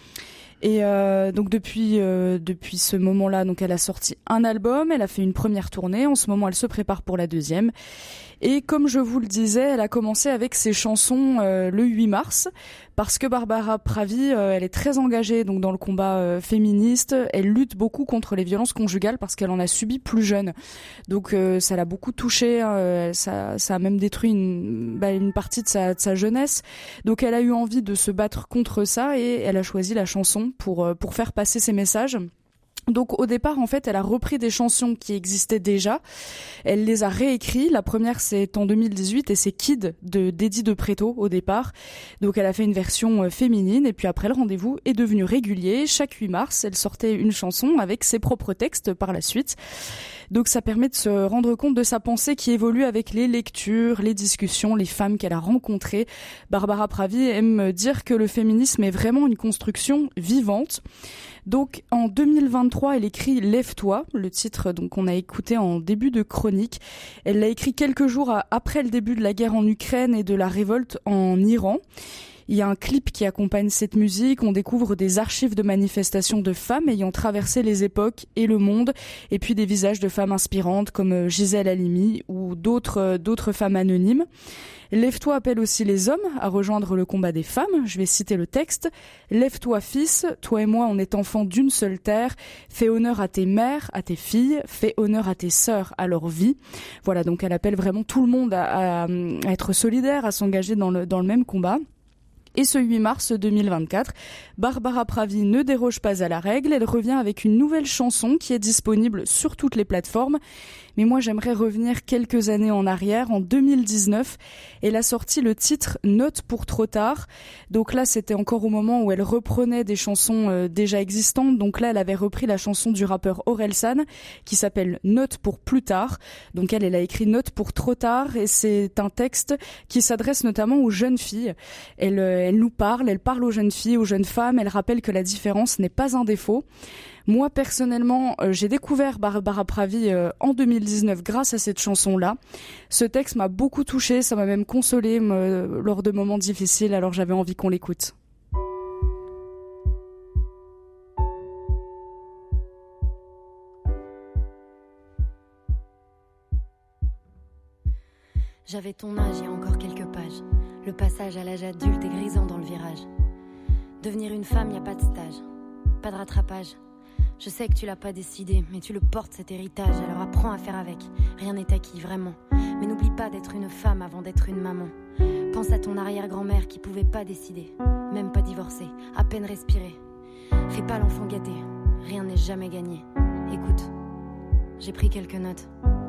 Et euh, donc depuis euh, depuis ce moment-là, donc elle a sorti un album, elle a fait une première tournée. En ce moment, elle se prépare pour la deuxième. Et comme je vous le disais, elle a commencé avec ses chansons euh, le huit mars, parce que Barbara Pravi, euh, elle est très engagée donc dans le combat euh, féministe. Elle lutte beaucoup contre les violences conjugales parce qu'elle en a subi plus jeune. Donc euh, ça l'a beaucoup touchée. Hein, ça, ça a même détruit une, bah, une partie de sa, de sa jeunesse. Donc elle a eu envie de se battre contre ça et elle a choisi la chanson pour pour faire passer ses messages. Donc au départ, en fait, elle a repris des chansons qui existaient déjà. Elle les a réécrites. La première, c'est en deux mille dix-huit et c'est Kid de d'Eddie de Pretto au départ. Donc elle a fait une version féminine et puis après le rendez-vous est devenu régulier. Chaque huit mars, elle sortait une chanson avec ses propres textes par la suite. Donc ça permet de se rendre compte de sa pensée qui évolue avec les lectures, les discussions, les femmes qu'elle a rencontrées. Barbara Pravi aime dire que le féminisme est vraiment une construction vivante. Donc en deux mille vingt-trois, elle écrit Lève-toi, le titre donc qu'on a écouté en début de chronique. Elle l'a écrit quelques jours après le début de la guerre en Ukraine et de la révolte en Iran. Il y a un clip qui accompagne cette musique, on découvre des archives de manifestations de femmes ayant traversé les époques et le monde, et puis des visages de femmes inspirantes comme Gisèle Halimi ou d'autres, d'autres femmes anonymes. Lève-toi appelle aussi les hommes à rejoindre le combat des femmes. Je vais citer le texte. Lève-toi fils, toi et moi on est enfants d'une seule terre. Fais honneur à tes mères, à tes filles. Fais honneur à tes sœurs, à leur vie. Voilà, donc elle appelle vraiment tout le monde à, à, à être solidaire, à s'engager dans le, dans le même combat. Et ce huit mars deux mille vingt-quatre, Barbara Pravi ne déroge pas à la règle. Elle revient avec une nouvelle chanson qui est disponible sur toutes les plateformes. Mais moi, j'aimerais revenir quelques années en arrière. En deux mille dix-neuf, elle a sorti le titre Note pour trop tard. Donc là, c'était encore au moment où elle reprenait des chansons euh, déjà existantes. Donc là, elle avait repris la chanson du rappeur Orelsan qui s'appelle Note pour plus tard. Donc elle, elle a écrit Note pour trop tard et c'est un texte qui s'adresse notamment aux jeunes filles. Elle, euh, elle nous parle, elle parle aux jeunes filles, aux jeunes femmes. Elle rappelle que la différence n'est pas un défaut. Moi, personnellement, euh, j'ai découvert Barbara Pravi euh, en deux mille dix-neuf grâce à cette chanson-là. Ce texte m'a beaucoup touchée, ça m'a même consolée me, lors de moments difficiles, alors j'avais envie qu'on l'écoute. J'avais ton âge il y a encore quelques pages. Le passage à l'âge adulte est grisant dans le virage. Devenir une femme, y a pas de stage, pas de rattrapage. Je sais que tu l'as pas décidé, mais tu le portes cet héritage, alors apprends à faire avec. Rien n'est acquis, vraiment. Mais n'oublie pas d'être une femme avant d'être une maman. Pense à ton arrière-grand-mère qui pouvait pas décider, même pas divorcer, à peine respirer. Fais pas l'enfant gâté, rien n'est jamais gagné. Écoute, j'ai pris quelques notes.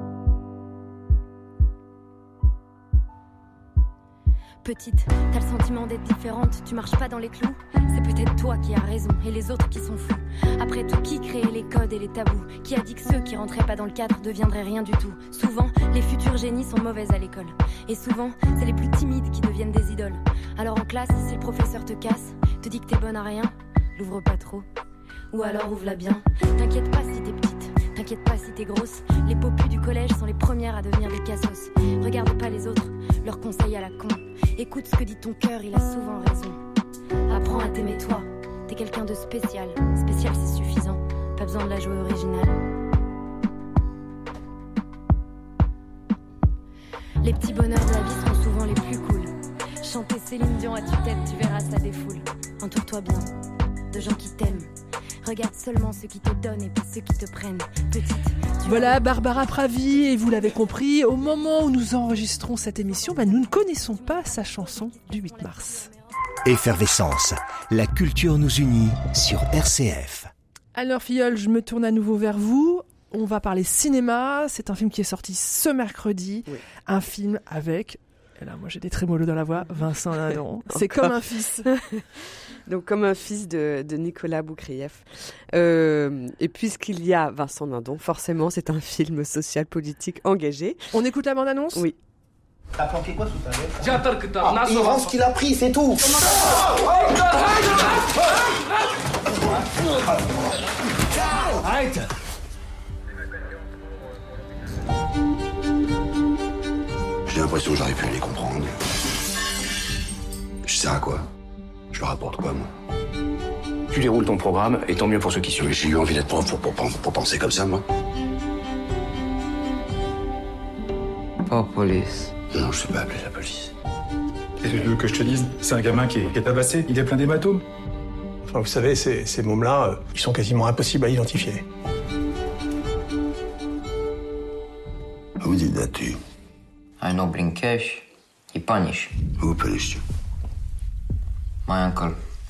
Petite, t'as le sentiment d'être différente, tu marches pas dans les clous. C'est peut-être toi qui as raison et les autres qui sont fous. Après tout, qui créait les codes et les tabous? Qui a dit que ceux qui rentraient pas dans le cadre deviendraient rien du tout? Souvent, les futurs génies sont mauvaises à l'école. Et souvent, c'est les plus timides qui deviennent des idoles. Alors en classe, si le professeur te casse, te dit que t'es bonne à rien, l'ouvre pas trop. Ou alors ouvre-la bien. T'inquiète pas si t'es petite, t'inquiète pas si t'es grosse. Les popus du collège sont les premières à devenir des cassos. Regarde pas les autres, leurs conseils à la con. Écoute ce que dit ton cœur, il a souvent raison. Apprends à t'aimer toi, t'es quelqu'un de spécial. Spécial c'est suffisant, pas besoin de la jouer originale. Les petits bonheurs de la vie sont souvent les plus cool. Chanter Céline Dion à tue-tête, tu verras ça défoule. Entoure-toi bien de gens qui t'aiment. Regarde seulement ceux qui te donnent et pas ceux qui te prennent. Petite. Voilà Barbara Pravi, et vous l'avez compris, au moment où nous enregistrons cette émission, bah, nous ne connaissons pas sa chanson du huit mars. Effervescence, la culture nous unit sur R C F. Alors Filleul, je me tourne à nouveau vers vous. On va parler cinéma. C'est un film qui est sorti ce mercredi. Oui. Un film avec Et là, moi, j'ai des trémolos dans la voix. Vincent Lindon. C'est comme un fils. Donc, comme un fils de, de Nicolas Boukrieff. Euh, et puisqu'il y a Vincent Lindon, forcément, c'est un film social-politique engagé. On écoute la bande-annonce ? Oui. T'as planqué quoi sous ta veste ? Ah, il rend ce qu'il a pris, c'est tout. Arrête. J'ai l'impression que j'aurais pu les comprendre. Je sers à quoi ? Je leur apporte quoi, moi ? Tu déroules ton programme, et tant mieux pour ceux qui suivent. J'ai eu envie d'être prof pour, pour, pour, pour penser comme ça, moi. Pas police. Non, je sais pas appeler la police. Qu'est-ce que tu veux que je te dise ? C'est un gamin qui est, qui est tabassé, il est plein d'hématomes. Enfin, vous savez, ces, ces mômes-là, euh, ils sont quasiment impossibles à identifier. Vous dites là-dessus. I know bring cash, he punish. Who punish you? My uncle.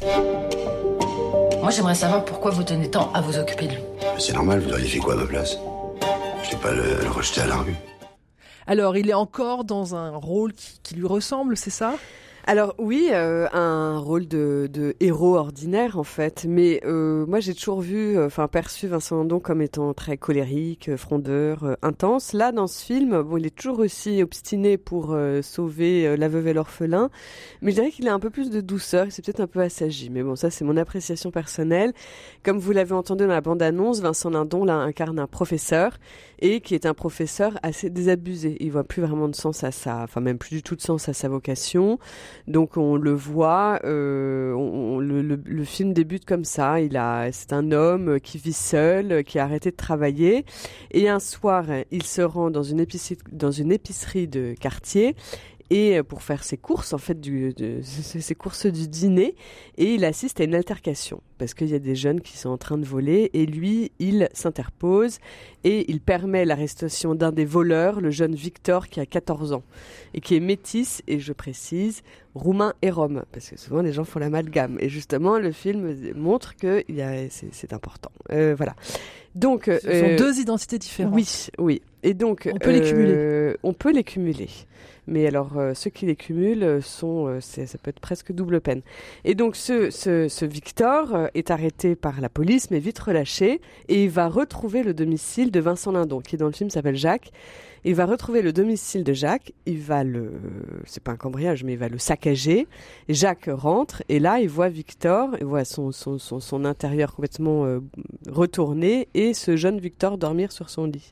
Moi, j'aimerais savoir pourquoi vous tenez tant à vous occuper de lui. C'est normal, vous auriez fait quoi à ma place? Je vais pas le, le rejeter à la rue. Alors, il est encore dans un rôle qui, qui lui ressemble, c'est ça ? Alors oui, euh, un rôle de, de héros ordinaire en fait, mais euh, moi j'ai toujours vu, enfin euh, perçu Vincent Lindon comme étant très colérique, frondeur, euh, intense. Là dans ce film, bon il est toujours aussi obstiné pour euh, sauver euh, la veuve et l'orphelin, mais je dirais qu'il a un peu plus de douceur, c'est peut-être un peu assagi, mais bon ça c'est mon appréciation personnelle. Comme vous l'avez entendu dans la bande-annonce, Vincent Lindon là incarne un professeur et qui est un professeur assez désabusé. Il voit plus vraiment de sens à sa, enfin même plus du tout de sens à sa vocation. Donc on le voit, euh, on, le, le, le film débute comme ça. Il a, c'est un homme qui vit seul, qui a arrêté de travailler, et un soir il se rend dans une épicerie, dans une épicerie de quartier. Et pour faire ses courses, en fait, du, de, ses courses du dîner, et il assiste à une altercation parce qu'il y a des jeunes qui sont en train de voler, et lui, il s'interpose et il permet l'arrestation d'un des voleurs, le jeune Victor qui a quatorze ans et qui est métis, et je précise, roumain et rom, parce que souvent les gens font l'amalgame. Et justement, le film montre que il y a, c'est, c'est important. Euh, voilà. Donc, ce sont euh, deux identités différentes. Oui, oui. Et donc, on peut euh, les cumuler. On peut les cumuler. Mais alors, euh, ceux qui les cumulent sont, euh, c'est, ça peut être presque double peine. Et donc, ce, ce, ce Victor euh, est arrêté par la police, mais vite relâché, et il va retrouver le domicile de Vincent Lindon, qui dans le film s'appelle Jacques. Il va retrouver le domicile de Jacques, il va le, c'est pas un cambriolage, mais il va le saccager. Jacques rentre, et là, il voit Victor, il voit son, son, son, son intérieur complètement euh, retourné, et ce jeune Victor dormir sur son lit.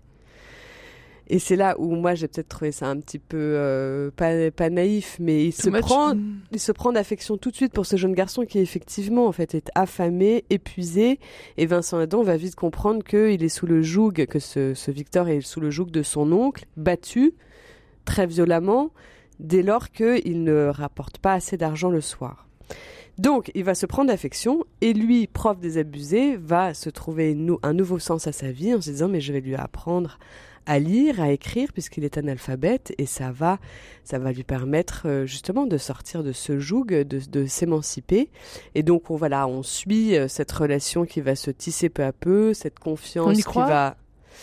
Et c'est là où moi j'ai peut-être trouvé ça un petit peu euh, pas, pas naïf, mais il se prend, il se prend d'affection tout de suite pour ce jeune garçon qui effectivement en fait est affamé, épuisé. Et Vincent Lindon va vite comprendre qu'il est sous le joug, que ce, ce Victor est sous le joug de son oncle, battu très violemment, dès lors qu'il ne rapporte pas assez d'argent le soir. Donc, il va se prendre d'affection, et lui, prof désabusé, va se trouver nou- un nouveau sens à sa vie en se disant « mais je vais lui apprendre à lire, à écrire, puisqu'il est analphabète, et ça va, ça va lui permettre euh, justement de sortir de ce joug, de, de s'émanciper. » Et donc, on, voilà, on suit euh, cette relation qui va se tisser peu à peu, cette confiance on y qui croit va...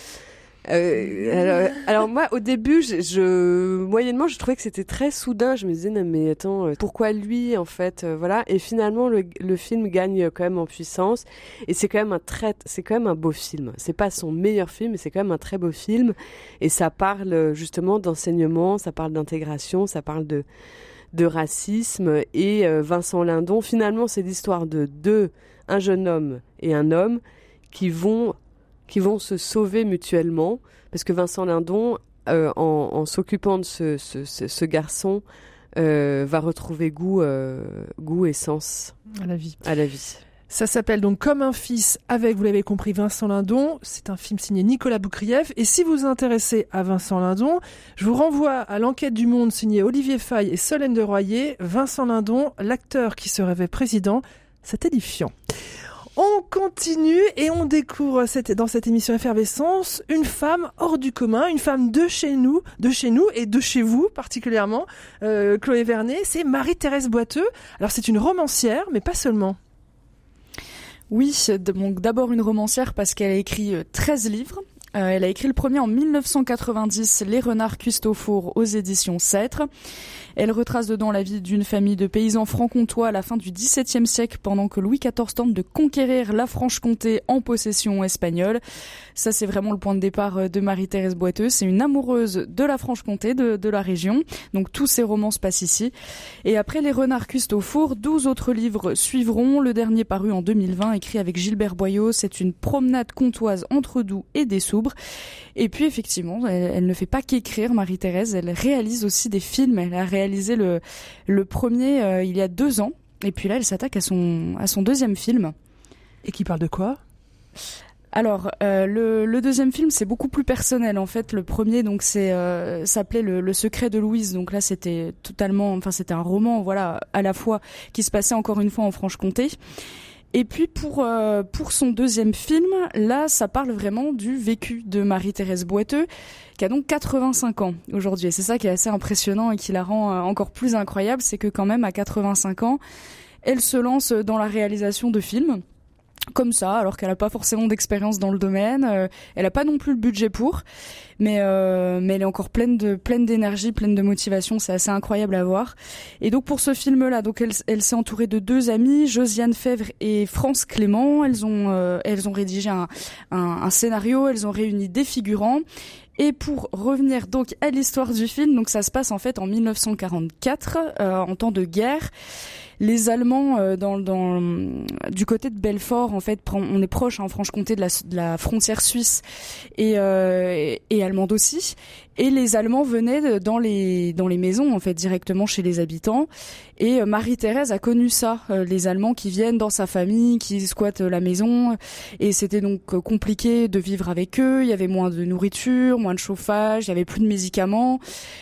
Euh, alors, alors moi au début je, je moyennement je trouvais que c'était très soudain, je me disais non mais attends euh, pourquoi lui en fait euh, voilà, et finalement le, le film gagne quand même en puissance, et c'est quand même un très c'est quand même un beau film, c'est pas son meilleur film mais c'est quand même un très beau film, et ça parle justement d'enseignement, ça parle d'intégration, ça parle de de racisme, et euh, Vincent Lindon finalement c'est l'histoire de deux, un jeune homme et un homme qui vont qui vont se sauver mutuellement, parce que Vincent Lindon, euh, en, en s'occupant de ce, ce, ce, ce garçon, euh, va retrouver goût, euh, goût et sens à la vie. À la vie. Ça s'appelle donc Comme un fils, avec, vous l'avez compris, Vincent Lindon. C'est un film signé Nicolas Boukrieff. Et si vous vous intéressez à Vincent Lindon, je vous renvoie à l'enquête du Monde signée Olivier Faye et Solène de Royer. Vincent Lindon, l'acteur qui se rêvait président, c'est édifiant. On continue et on découvre cette, dans cette émission Effervescence une femme hors du commun, une femme de chez nous, de chez nous et de chez vous particulièrement. Euh, Chloé Vernet, c'est Marie-Thérèse Boiteux. Alors c'est une romancière, mais pas seulement. Oui, donc d'abord une romancière parce qu'elle a écrit treize livres. Euh, elle a écrit le premier en dix-neuf cent quatre-vingt-dix, Les Renards cuisent au four aux éditions Cêtre. Elle retrace dedans la vie d'une famille de paysans franc-comtois à la fin du dix-septième siècle pendant que Louis quatorze tente de conquérir la Franche-Comté en possession espagnole. Ça, c'est vraiment le point de départ de Marie-Thérèse Boiteux. C'est une amoureuse de la Franche-Comté, de, de la région. Donc tous ses romans se passent ici. Et après Les Renards cuisent au four, douze autres livres suivront. Le dernier paru en deux mille vingt, écrit avec Gilbert Boyot. C'est une promenade comtoise entre Doubs et des Soubres. Et puis effectivement, elle, elle ne fait pas qu'écrire, Marie-Thérèse. Elle réalise aussi des films. Elle a réalisé le, le premier euh, il y a deux ans. Et puis là, elle s'attaque à son, à son deuxième film. Et qui parle de quoi ? Alors, euh, le, le deuxième film, c'est beaucoup plus personnel. En fait, le premier, donc, c'est euh, s'appelait le, le secret de Louise. Donc là, c'était totalement, enfin, c'était un roman, voilà, à la fois qui se passait encore une fois en Franche-Comté. Et puis pour euh, pour son deuxième film, là, ça parle vraiment du vécu de Marie-Thérèse Boiteux, qui a donc quatre-vingt-cinq ans aujourd'hui. Et c'est ça qui est assez impressionnant et qui la rend euh, encore plus incroyable, c'est que quand même à quatre-vingt-cinq ans, elle se lance dans la réalisation de films. Comme ça, alors qu'elle n'a pas forcément d'expérience dans le domaine, euh, elle n'a pas non plus le budget pour, mais euh, mais elle est encore pleine de pleine d'énergie, pleine de motivation. C'est assez incroyable à voir. Et donc pour ce film-là, donc elle elle s'est entourée de deux amies, Josiane Fèvre et France Clément. Elles ont euh, elles ont rédigé un, un un scénario, elles ont réuni des figurants. Et pour revenir donc à l'histoire du film, donc ça se passe en fait en dix-neuf cent quarante-quatre, euh, en temps de guerre. Les Allemands, euh, dans, dans, du côté de Belfort, en fait, on est proche en Franche-Comté de la, de la frontière suisse et, euh, et, et allemande aussi. Et les Allemands venaient dans les dans les maisons, en fait, directement chez les habitants. Et Marie-Thérèse a connu ça, euh, les Allemands qui viennent dans sa famille, qui squattent la maison. Et c'était donc compliqué de vivre avec eux. Il y avait moins de nourriture, moins de chauffage, il y avait plus de médicaments.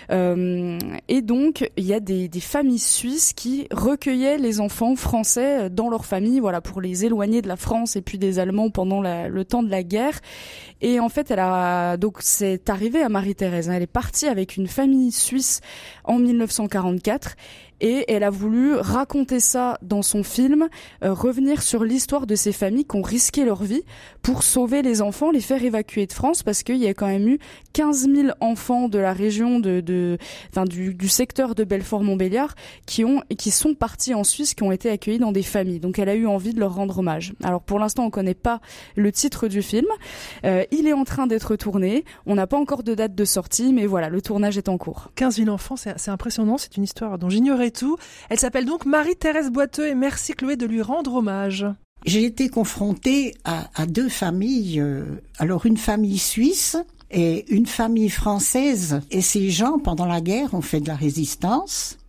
Euh, et donc, il y a des, des familles suisses qui recueillaient les enfants français dans leur famille, voilà, pour les éloigner de la France et puis des Allemands pendant la, le temps de la guerre. Et en fait, elle a donc c'est arrivé à Marie-Thérèse. Elle est partie avec une famille suisse en dix-neuf cent quarante-quatre. Et elle a voulu raconter ça dans son film, euh, revenir sur l'histoire de ces familles qui ont risqué leur vie pour sauver les enfants, les faire évacuer de France, parce qu'il y a quand même eu quinze mille enfants de la région de, de, enfin du, du secteur de Belfort-Montbéliard qui ont, qui sont partis en Suisse, qui ont été accueillis dans des familles. Donc elle a eu envie de leur rendre hommage. Alors pour l'instant, on connaît pas le titre du film. Euh, il est en train d'être tourné. On n'a pas encore de date de sortie, mais voilà, le tournage est en cours. quinze mille enfants, c'est, c'est impressionnant. C'est une histoire dont j'ignorais tout. Elle s'appelle donc Marie-Thérèse Boiteux et merci Chloé de lui rendre hommage. J'ai été confrontée à, à deux familles. Euh, alors une famille suisse et une famille française. Et ces gens, pendant la guerre, ont fait de la résistance.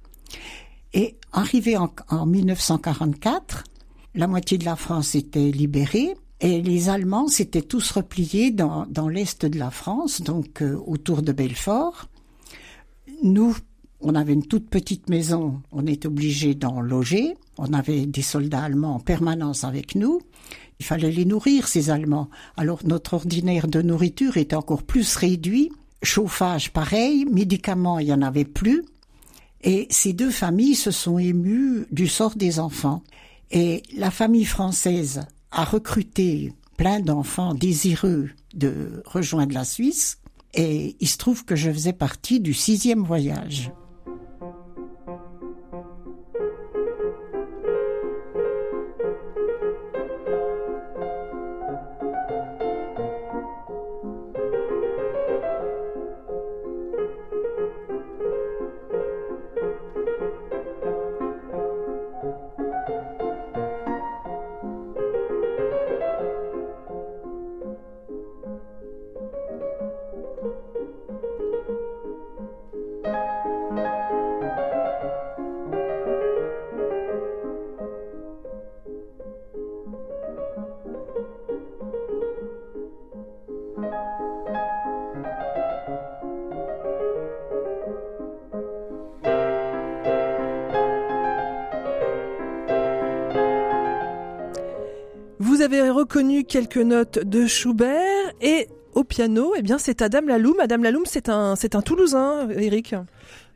Et arrivé en, en dix-neuf cent quarante-quatre, la moitié de la France était libérée. Et les Allemands s'étaient tous repliés dans, dans l'est de la France, donc euh, autour de Belfort. Nous, on avait une toute petite maison, on était obligés d'en loger. On avait des soldats allemands en permanence avec nous. Il fallait les nourrir, ces Allemands. Alors notre ordinaire de nourriture était encore plus réduit. Chauffage, pareil. Médicaments, il n'y en avait plus. Et ces deux familles se sont émues du sort des enfants. Et la famille française a recruté plein d'enfants désireux de rejoindre la Suisse. Et il se trouve que je faisais partie du sixième voyage. Vous avez reconnu quelques notes de Schubert et au piano, eh bien c'est Adam Laloum. Adam Laloum, c'est un, c'est un Toulousain, Eric.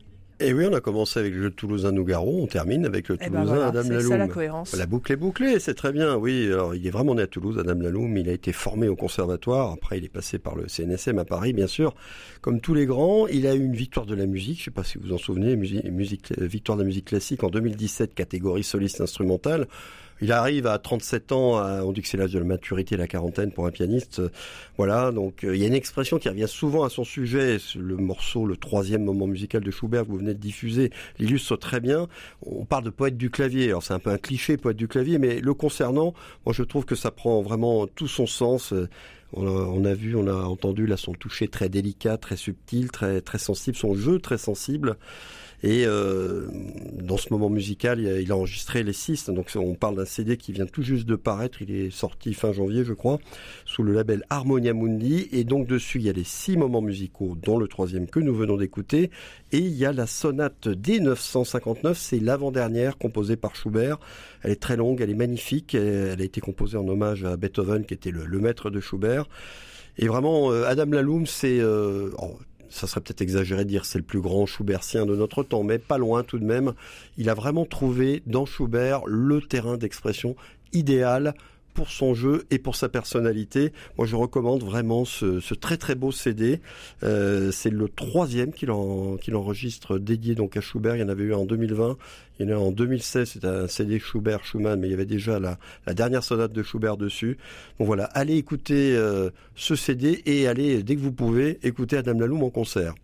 Et oui, on a commencé avec le Toulousain-Nougaro, on termine avec le eh Toulousain ben voilà, Adam c'est Laloum. C'est ça la cohérence. La boucle est bouclée, c'est très bien, oui. Alors, il est vraiment né à Toulouse, Adam Laloum. Il a été formé au conservatoire. Après, il est passé par le C N S M à Paris, bien sûr. Comme tous les grands, il a eu une victoire de la musique. Je ne sais pas si vous vous en souvenez, musique, musique, victoire de la musique classique en deux mille dix-sept, catégorie soliste instrumentale. Il arrive à trente-sept ans, à, on dit que c'est l'âge de la maturité, la quarantaine pour un pianiste. Voilà, donc euh, il y a une expression qui revient souvent à son sujet. Le morceau, le troisième moment musical de Schubert que vous venez de diffuser, l'illustre très bien. On parle de poète du clavier. Alors c'est un peu un cliché, poète du clavier, mais le concernant, moi je trouve que ça prend vraiment tout son sens. On a, on a vu, on a entendu là son toucher très délicat, très subtil, très très sensible, son jeu très sensible. Et euh, dans ce moment musical, il a, il a enregistré les six. Donc on parle d'un C D qui vient tout juste de paraître. Il est sorti fin janvier, je crois, sous le label Harmonia Mundi. Et donc dessus, il y a les six moments musicaux, dont le troisième que nous venons d'écouter. Et il y a la sonate D neuf cent cinquante-neuf. C'est l'avant-dernière composée par Schubert. Elle est très longue, elle est magnifique. Elle a été composée en hommage à Beethoven, qui était le, le maître de Schubert. Et vraiment, euh, Adam Laloum, c'est... Euh, oh, ça serait peut-être exagéré de dire c'est le plus grand Schubertien de notre temps, mais pas loin tout de même. Il a vraiment trouvé dans Schubert le terrain d'expression idéal pour son jeu et pour sa personnalité. Moi, je recommande vraiment ce, ce très très beau C D. Euh, c'est le troisième qu'il, en, qu'il enregistre dédié donc à Schubert. Il y en avait eu un en deux mille vingt, il y en a un en deux mille seize. C'était un C D Schubert-Schumann, mais il y avait déjà la, la dernière sonate de Schubert dessus. Donc voilà, allez écouter euh, ce C D et allez, dès que vous pouvez, écouter Adam Laloum en concert.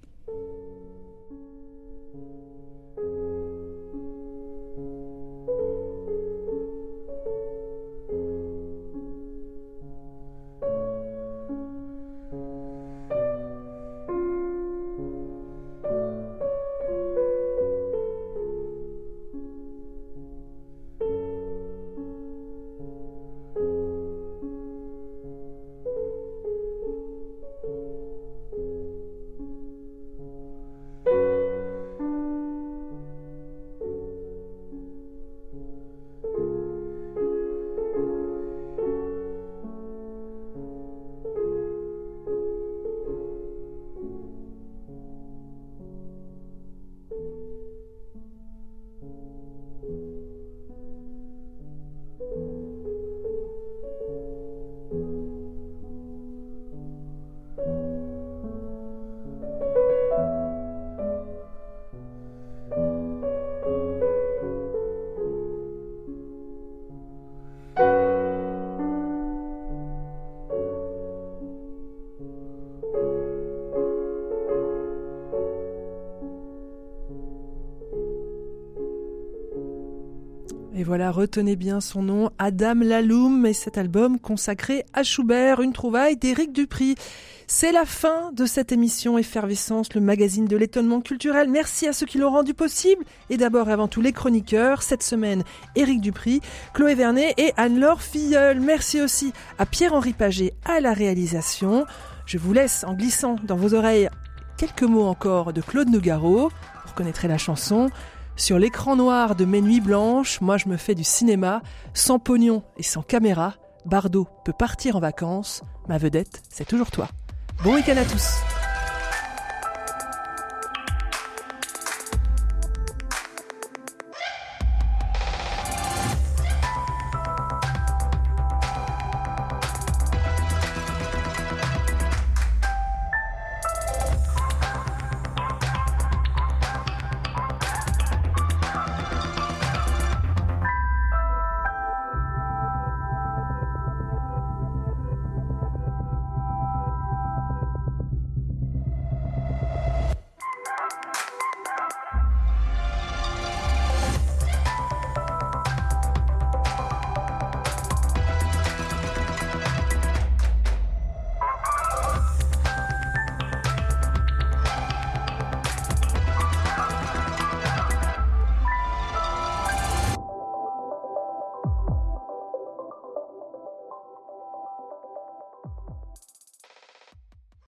Et voilà, retenez bien son nom, Adam Laloum, et cet album consacré à Schubert, une trouvaille d'Éric Dupri. C'est la fin de cette émission Effervescence, le magazine de l'étonnement culturel. Merci à ceux qui l'ont rendu possible, et d'abord et avant tout les chroniqueurs. Cette semaine, Éric Dupri, Chloé Vernet et Anne-Laure Filleul. Merci aussi à Pierre-Henri Paget à la réalisation. Je vous laisse en glissant dans vos oreilles quelques mots encore de Claude Nougaro. Vous reconnaîtrez la chanson. Sur l'écran noir de mes nuits blanches, moi je me fais du cinéma, sans pognon et sans caméra. Bardot peut partir en vacances, ma vedette, c'est toujours toi. Bon week-end à tous.